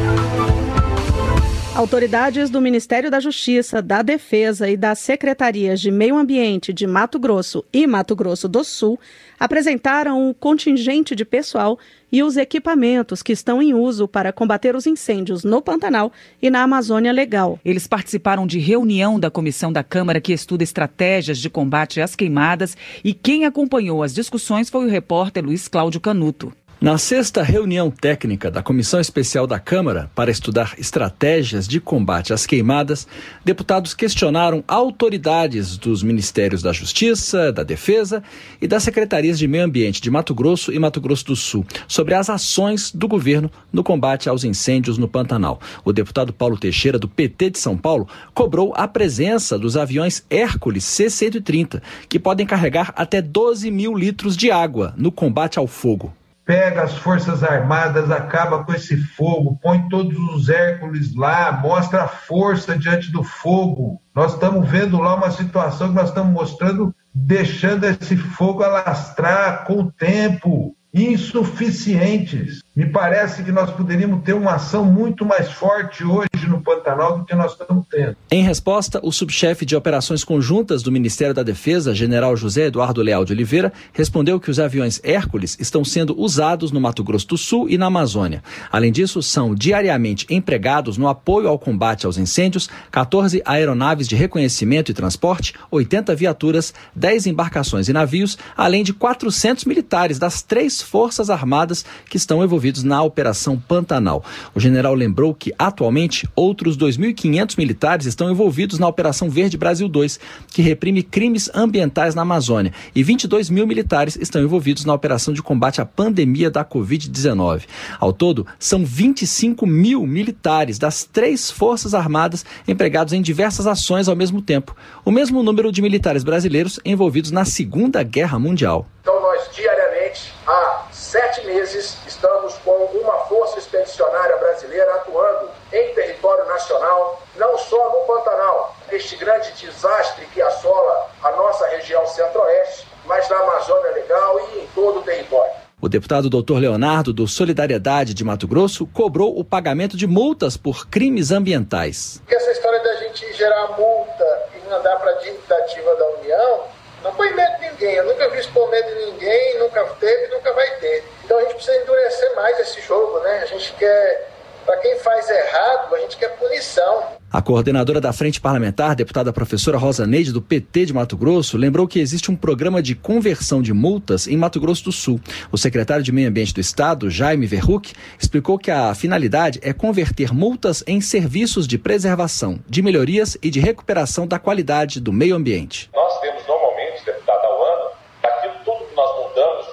Autoridades do Ministério da Justiça, da Defesa e das Secretarias de Meio Ambiente de Mato Grosso e Mato Grosso do Sul apresentaram o contingente de pessoal e os equipamentos que estão em uso para combater os incêndios no Pantanal e na Amazônia Legal. Eles participaram de reunião da comissão da Câmara que estuda estratégias de combate às queimadas e quem acompanhou as discussões foi o repórter Luiz Cláudio Canuto. Na sexta reunião técnica da Comissão Especial da Câmara para estudar estratégias de combate às queimadas, deputados questionaram autoridades dos Ministérios da Justiça, da Defesa e das Secretarias de Meio Ambiente de Mato Grosso e Mato Grosso do Sul sobre as ações do governo no combate aos incêndios no Pantanal. O deputado Paulo Teixeira, do PT de São Paulo, cobrou a presença dos aviões Hércules C-130, que podem carregar até 12 mil litros de água no combate ao fogo. Pega as Forças Armadas, acaba com esse fogo, põe todos os Hércules lá, mostra a força diante do fogo. Nós estamos vendo lá uma situação que nós estamos mostrando, deixando esse fogo alastrar com o tempo, insuficientes. Me parece que nós poderíamos ter uma ação muito mais forte hoje no Pantanal do que nós estamos tendo. Em resposta, o subchefe de operações conjuntas do Ministério da Defesa, general José Eduardo Leal de Oliveira, respondeu que os aviões Hércules estão sendo usados no Mato Grosso do Sul e na Amazônia. Além disso, são diariamente empregados no apoio ao combate aos incêndios 14 aeronaves de reconhecimento e transporte, 80 viaturas, 10 embarcações e navios, além de 400 militares das 3 Forças Armadas que estão envolvidos na Operação Pantanal. O general lembrou que, atualmente, outros 2.500 militares estão envolvidos na Operação Verde Brasil 2, que reprime crimes ambientais na Amazônia, e 22 mil militares estão envolvidos na Operação de Combate à Pandemia da Covid-19. Ao todo, são 25 mil militares das 3 Forças Armadas empregados em diversas ações ao mesmo tempo, o mesmo número de militares brasileiros envolvidos na Segunda Guerra Mundial. Então nós diariamente, há 7 meses, estamos com uma força expedicionária brasileira atuando em território nacional, não só no Pantanal, este grande desastre que assola a nossa região centro-oeste, mas na Amazônia Legal e em todo o território. O deputado Dr. Leonardo, do Solidariedade de Mato Grosso, cobrou o pagamento de multas por crimes ambientais. Essa história da gente gerar multa e mandar para a dívida ativa da União não põe medo de ninguém. Eu nunca vi isso pôr medo de ninguém, nunca teve e nunca vai ter. Então a gente precisa endurecer mais esse jogo, né? A gente quer, para quem faz errado, a gente quer punição. A coordenadora da Frente Parlamentar, deputada professora Rosa Neide, do PT de Mato Grosso, lembrou que existe um programa de conversão de multas em Mato Grosso do Sul. O secretário de Meio Ambiente do Estado, Jaime Verhuck, explicou que a finalidade é converter multas em serviços de preservação, de melhorias e de recuperação da qualidade do meio ambiente. Nós temos normalmente, deputado, ao ano, daquilo tudo que nós mudamos,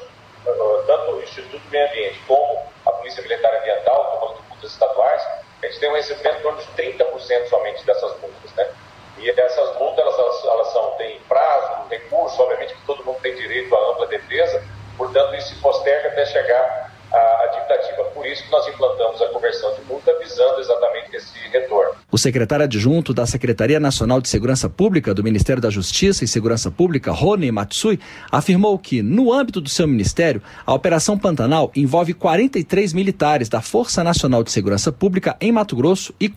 tanto o Instituto do Meio Ambiente como a Polícia Militar Ambiental, estou falando de multas estaduais, a gente tem um recebimento em torno de 30% somente dessas multas, né? E essas multas, elas têm prazo, recurso, obviamente que todo mundo tem direito à ampla defesa, portanto isso se posterga até chegar à dívida ativa. Por isso que nós implantamos a conversão de multa visando exatamente esse retorno. O secretário adjunto da Secretaria Nacional de Segurança Pública do Ministério da Justiça e Segurança Pública, Rony Matsui, afirmou que, no âmbito do seu ministério, a Operação Pantanal envolve 43 militares da Força Nacional de Segurança Pública em Mato Grosso e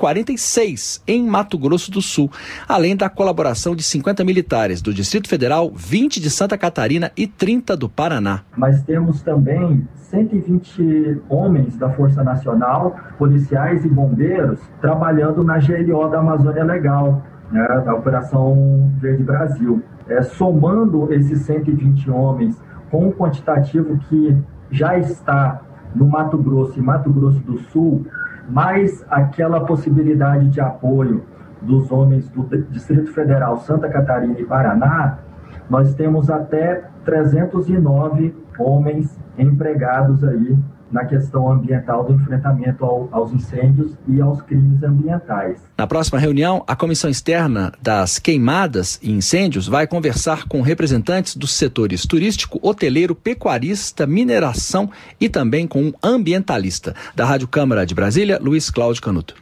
46 em Mato Grosso do Sul, além da colaboração de 50 militares do Distrito Federal, 20 de Santa Catarina e 30 do Paraná. Mas temos também 120 homens da Força Nacional, policiais e bombeiros, trabalhando na GLO da Amazônia Legal, né, da Operação Verde Brasil. Somando esses 120 homens com um quantitativo que já está no Mato Grosso e Mato Grosso do Sul, mais aquela possibilidade de apoio dos homens do Distrito Federal, Santa Catarina e Paraná, nós temos até 309 homens empregados aí na questão ambiental do enfrentamento aos incêndios e aos crimes ambientais. Na próxima reunião, a Comissão Externa das Queimadas e Incêndios vai conversar com representantes dos setores turístico, hoteleiro, pecuarista, mineração e também com um ambientalista. Da Rádio Câmara de Brasília, Luiz Cláudio Canuto.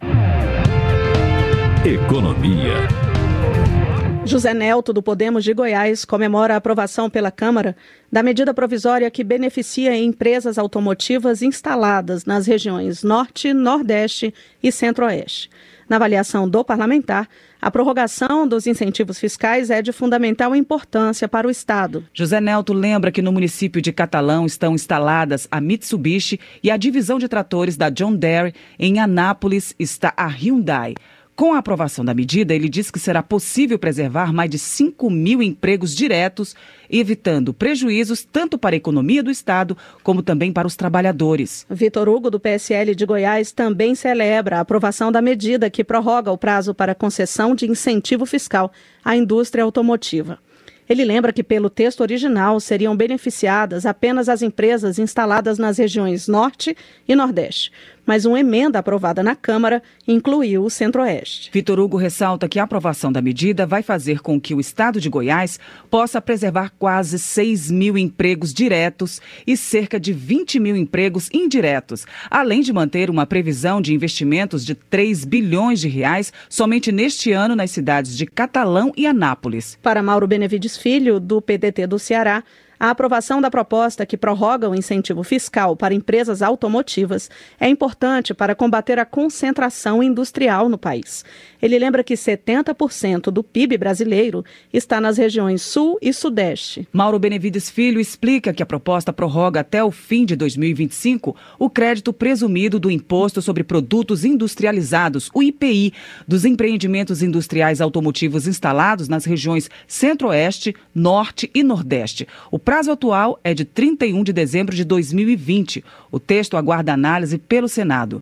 Economia. José Nelto, do Podemos de Goiás, comemora a aprovação pela Câmara da medida provisória que beneficia empresas automotivas instaladas nas regiões Norte, Nordeste e Centro-Oeste. Na avaliação do parlamentar, a prorrogação dos incentivos fiscais é de fundamental importância para o Estado. José Nelto lembra que no município de Catalão estão instaladas a Mitsubishi e a divisão de tratores da John Deere. Em Anápolis está a Hyundai. Com a aprovação da medida, ele diz que será possível preservar mais de 5 mil empregos diretos, evitando prejuízos tanto para a economia do Estado como também para os trabalhadores. Vitor Hugo, do PSL de Goiás, também celebra a aprovação da medida que prorroga o prazo para concessão de incentivo fiscal à indústria automotiva. Ele lembra que, pelo texto original, seriam beneficiadas apenas as empresas instaladas nas regiões Norte e Nordeste. Mas uma emenda aprovada na Câmara incluiu o Centro-Oeste. Vitor Hugo ressalta que a aprovação da medida vai fazer com que o Estado de Goiás possa preservar quase 6 mil empregos diretos e cerca de 20 mil empregos indiretos, além de manter uma previsão de investimentos de 3 bilhões de reais somente neste ano nas cidades de Catalão e Anápolis. Para Mauro Benevides Filho, do PDT do Ceará, a aprovação da proposta que prorroga o incentivo fiscal para empresas automotivas é importante para combater a concentração industrial no país. Ele lembra que 70% do PIB brasileiro está nas regiões Sul e Sudeste. Mauro Benevides Filho explica que a proposta prorroga até o fim de 2025 o crédito presumido do Imposto sobre Produtos Industrializados, o IPI, dos empreendimentos industriais automotivos instalados nas regiões Centro-Oeste, Norte e Nordeste. O prazo atual é de 31 de dezembro de 2020. O texto aguarda análise pelo Senado.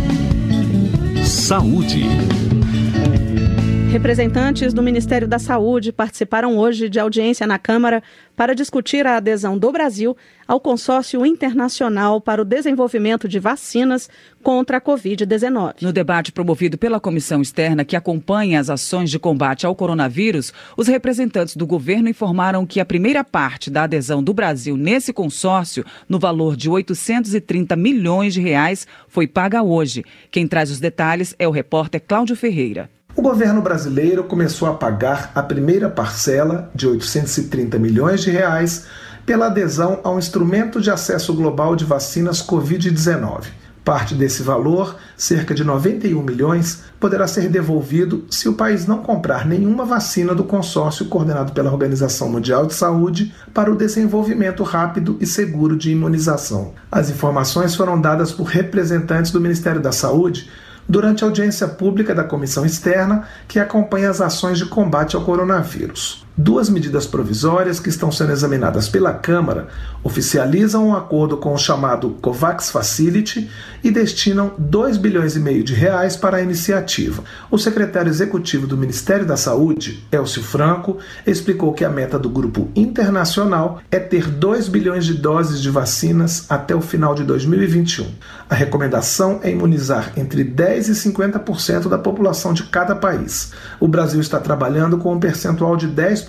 Saúde. Representantes do Ministério da Saúde participaram hoje de audiência na Câmara para discutir a adesão do Brasil ao Consórcio Internacional para o Desenvolvimento de Vacinas contra a Covid-19. No debate promovido pela comissão externa que acompanha as ações de combate ao coronavírus, os representantes do governo informaram que a primeira parte da adesão do Brasil nesse consórcio, no valor de 830 milhões de reais, foi paga hoje. Quem traz os detalhes é o repórter Cláudio Ferreira. O governo brasileiro começou a pagar a primeira parcela de 830 milhões de reais pela adesão ao Instrumento de Acesso Global de Vacinas Covid-19. Parte desse valor, cerca de 91 milhões, poderá ser devolvido se o país não comprar nenhuma vacina do consórcio coordenado pela Organização Mundial de Saúde para o desenvolvimento rápido e seguro de imunização. As informações foram dadas por representantes do Ministério da Saúde durante a audiência pública da comissão externa que acompanha as ações de combate ao coronavírus. Duas medidas provisórias que estão sendo examinadas pela Câmara oficializam um acordo com o chamado COVAX Facility e destinam 2,5 bilhões de reais para a iniciativa. O secretário executivo do Ministério da Saúde, Elcio Franco, explicou que a meta do grupo internacional é ter 2 bilhões de doses de vacinas até o final de 2021. A recomendação é imunizar entre 10% e 50% da população de cada país. O Brasil está trabalhando com um percentual de 10%,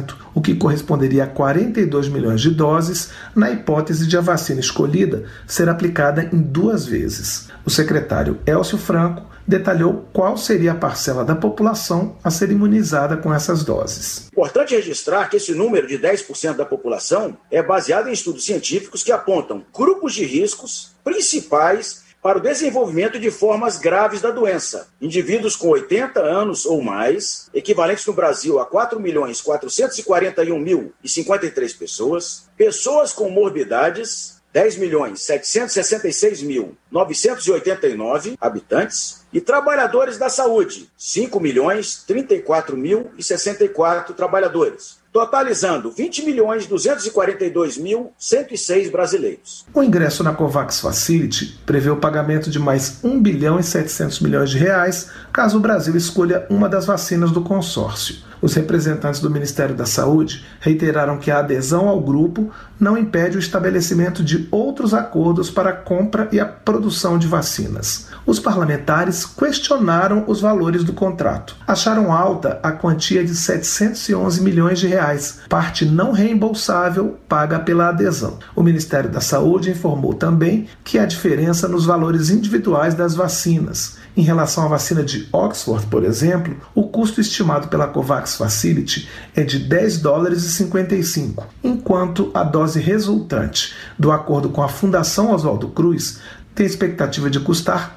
o que corresponderia a 42 milhões de doses, na hipótese de a vacina escolhida ser aplicada em 2 vezes. O secretário Elcio Franco detalhou qual seria a parcela da população a ser imunizada com essas doses. Importante registrar que esse número de 10% da população é baseado em estudos científicos que apontam grupos de riscos principais para o desenvolvimento de formas graves da doença. Indivíduos com 80 anos ou mais, equivalentes no Brasil a 4.441.053 pessoas, pessoas com morbidades, 10.766.989 habitantes, E trabalhadores da saúde, 5.034.064 trabalhadores, totalizando 20.242.106 brasileiros. O ingresso na COVAX Facility prevê o pagamento de mais 1 bilhão e 700 milhões de reais caso o Brasil escolha uma das vacinas do consórcio. Os representantes do Ministério da Saúde reiteraram que a adesão ao grupo não impede o estabelecimento de outros acordos para a compra e a produção de vacinas. Os parlamentares questionaram os valores do contrato. Acharam alta a quantia de 711 milhões de reais, parte não reembolsável paga pela adesão. O Ministério da Saúde informou também que há diferença nos valores individuais das vacinas. Em relação à vacina de Oxford, por exemplo, o custo estimado pela COVAX Facility é de $10,55, enquanto a dose resultante, do acordo com a Fundação Oswaldo Cruz, tem expectativa de custar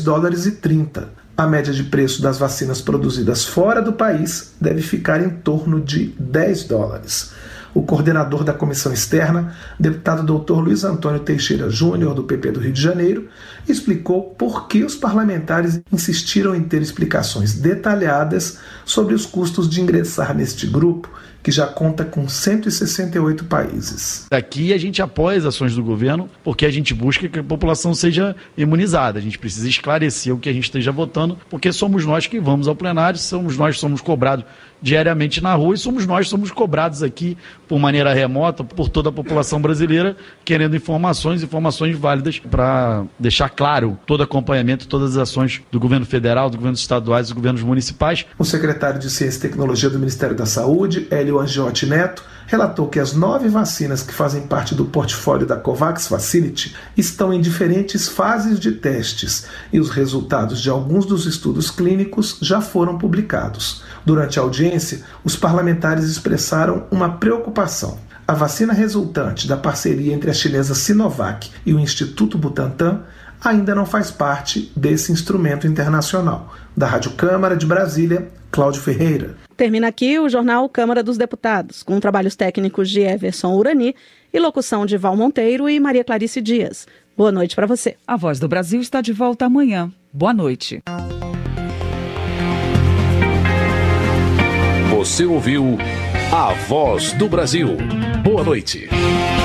$2,30. A média de preço das vacinas produzidas fora do país deve ficar em torno de $10. O coordenador da comissão externa, deputado Dr. Luiz Antônio Teixeira Júnior, do PP do Rio de Janeiro, explicou por que os parlamentares insistiram em ter explicações detalhadas sobre os custos de ingressar neste grupo, que já conta com 168 países. Aqui a gente apoia as ações do governo porque a gente busca que a população seja imunizada. A gente precisa esclarecer o que a gente esteja votando, porque somos nós que vamos ao plenário, somos nós que somos cobrados diariamente na rua e somos nós que somos cobrados aqui por maneira remota por toda a população brasileira, querendo informações válidas para deixar claro todo acompanhamento, todas as ações do governo federal, do governo estaduais e dos governos municipais. O secretário de Ciência e Tecnologia do Ministério da Saúde, Hélio Angiotti Neto, relatou que as 9 vacinas que fazem parte do portfólio da COVAX Facility estão em diferentes fases de testes e os resultados de alguns dos estudos clínicos já foram publicados. Durante a audiência, os parlamentares expressaram uma preocupação. A vacina resultante da parceria entre a chinesa Sinovac e o Instituto Butantan ainda não faz parte desse instrumento internacional. Da Rádio Câmara de Brasília, Cláudio Ferreira. Termina aqui o Jornal Câmara dos Deputados, com trabalhos técnicos de Everson Urani e locução de Val Monteiro e Maria Clarice Dias. Boa noite para você. A Voz do Brasil está de volta amanhã. Boa noite. Você ouviu A Voz do Brasil. Boa noite.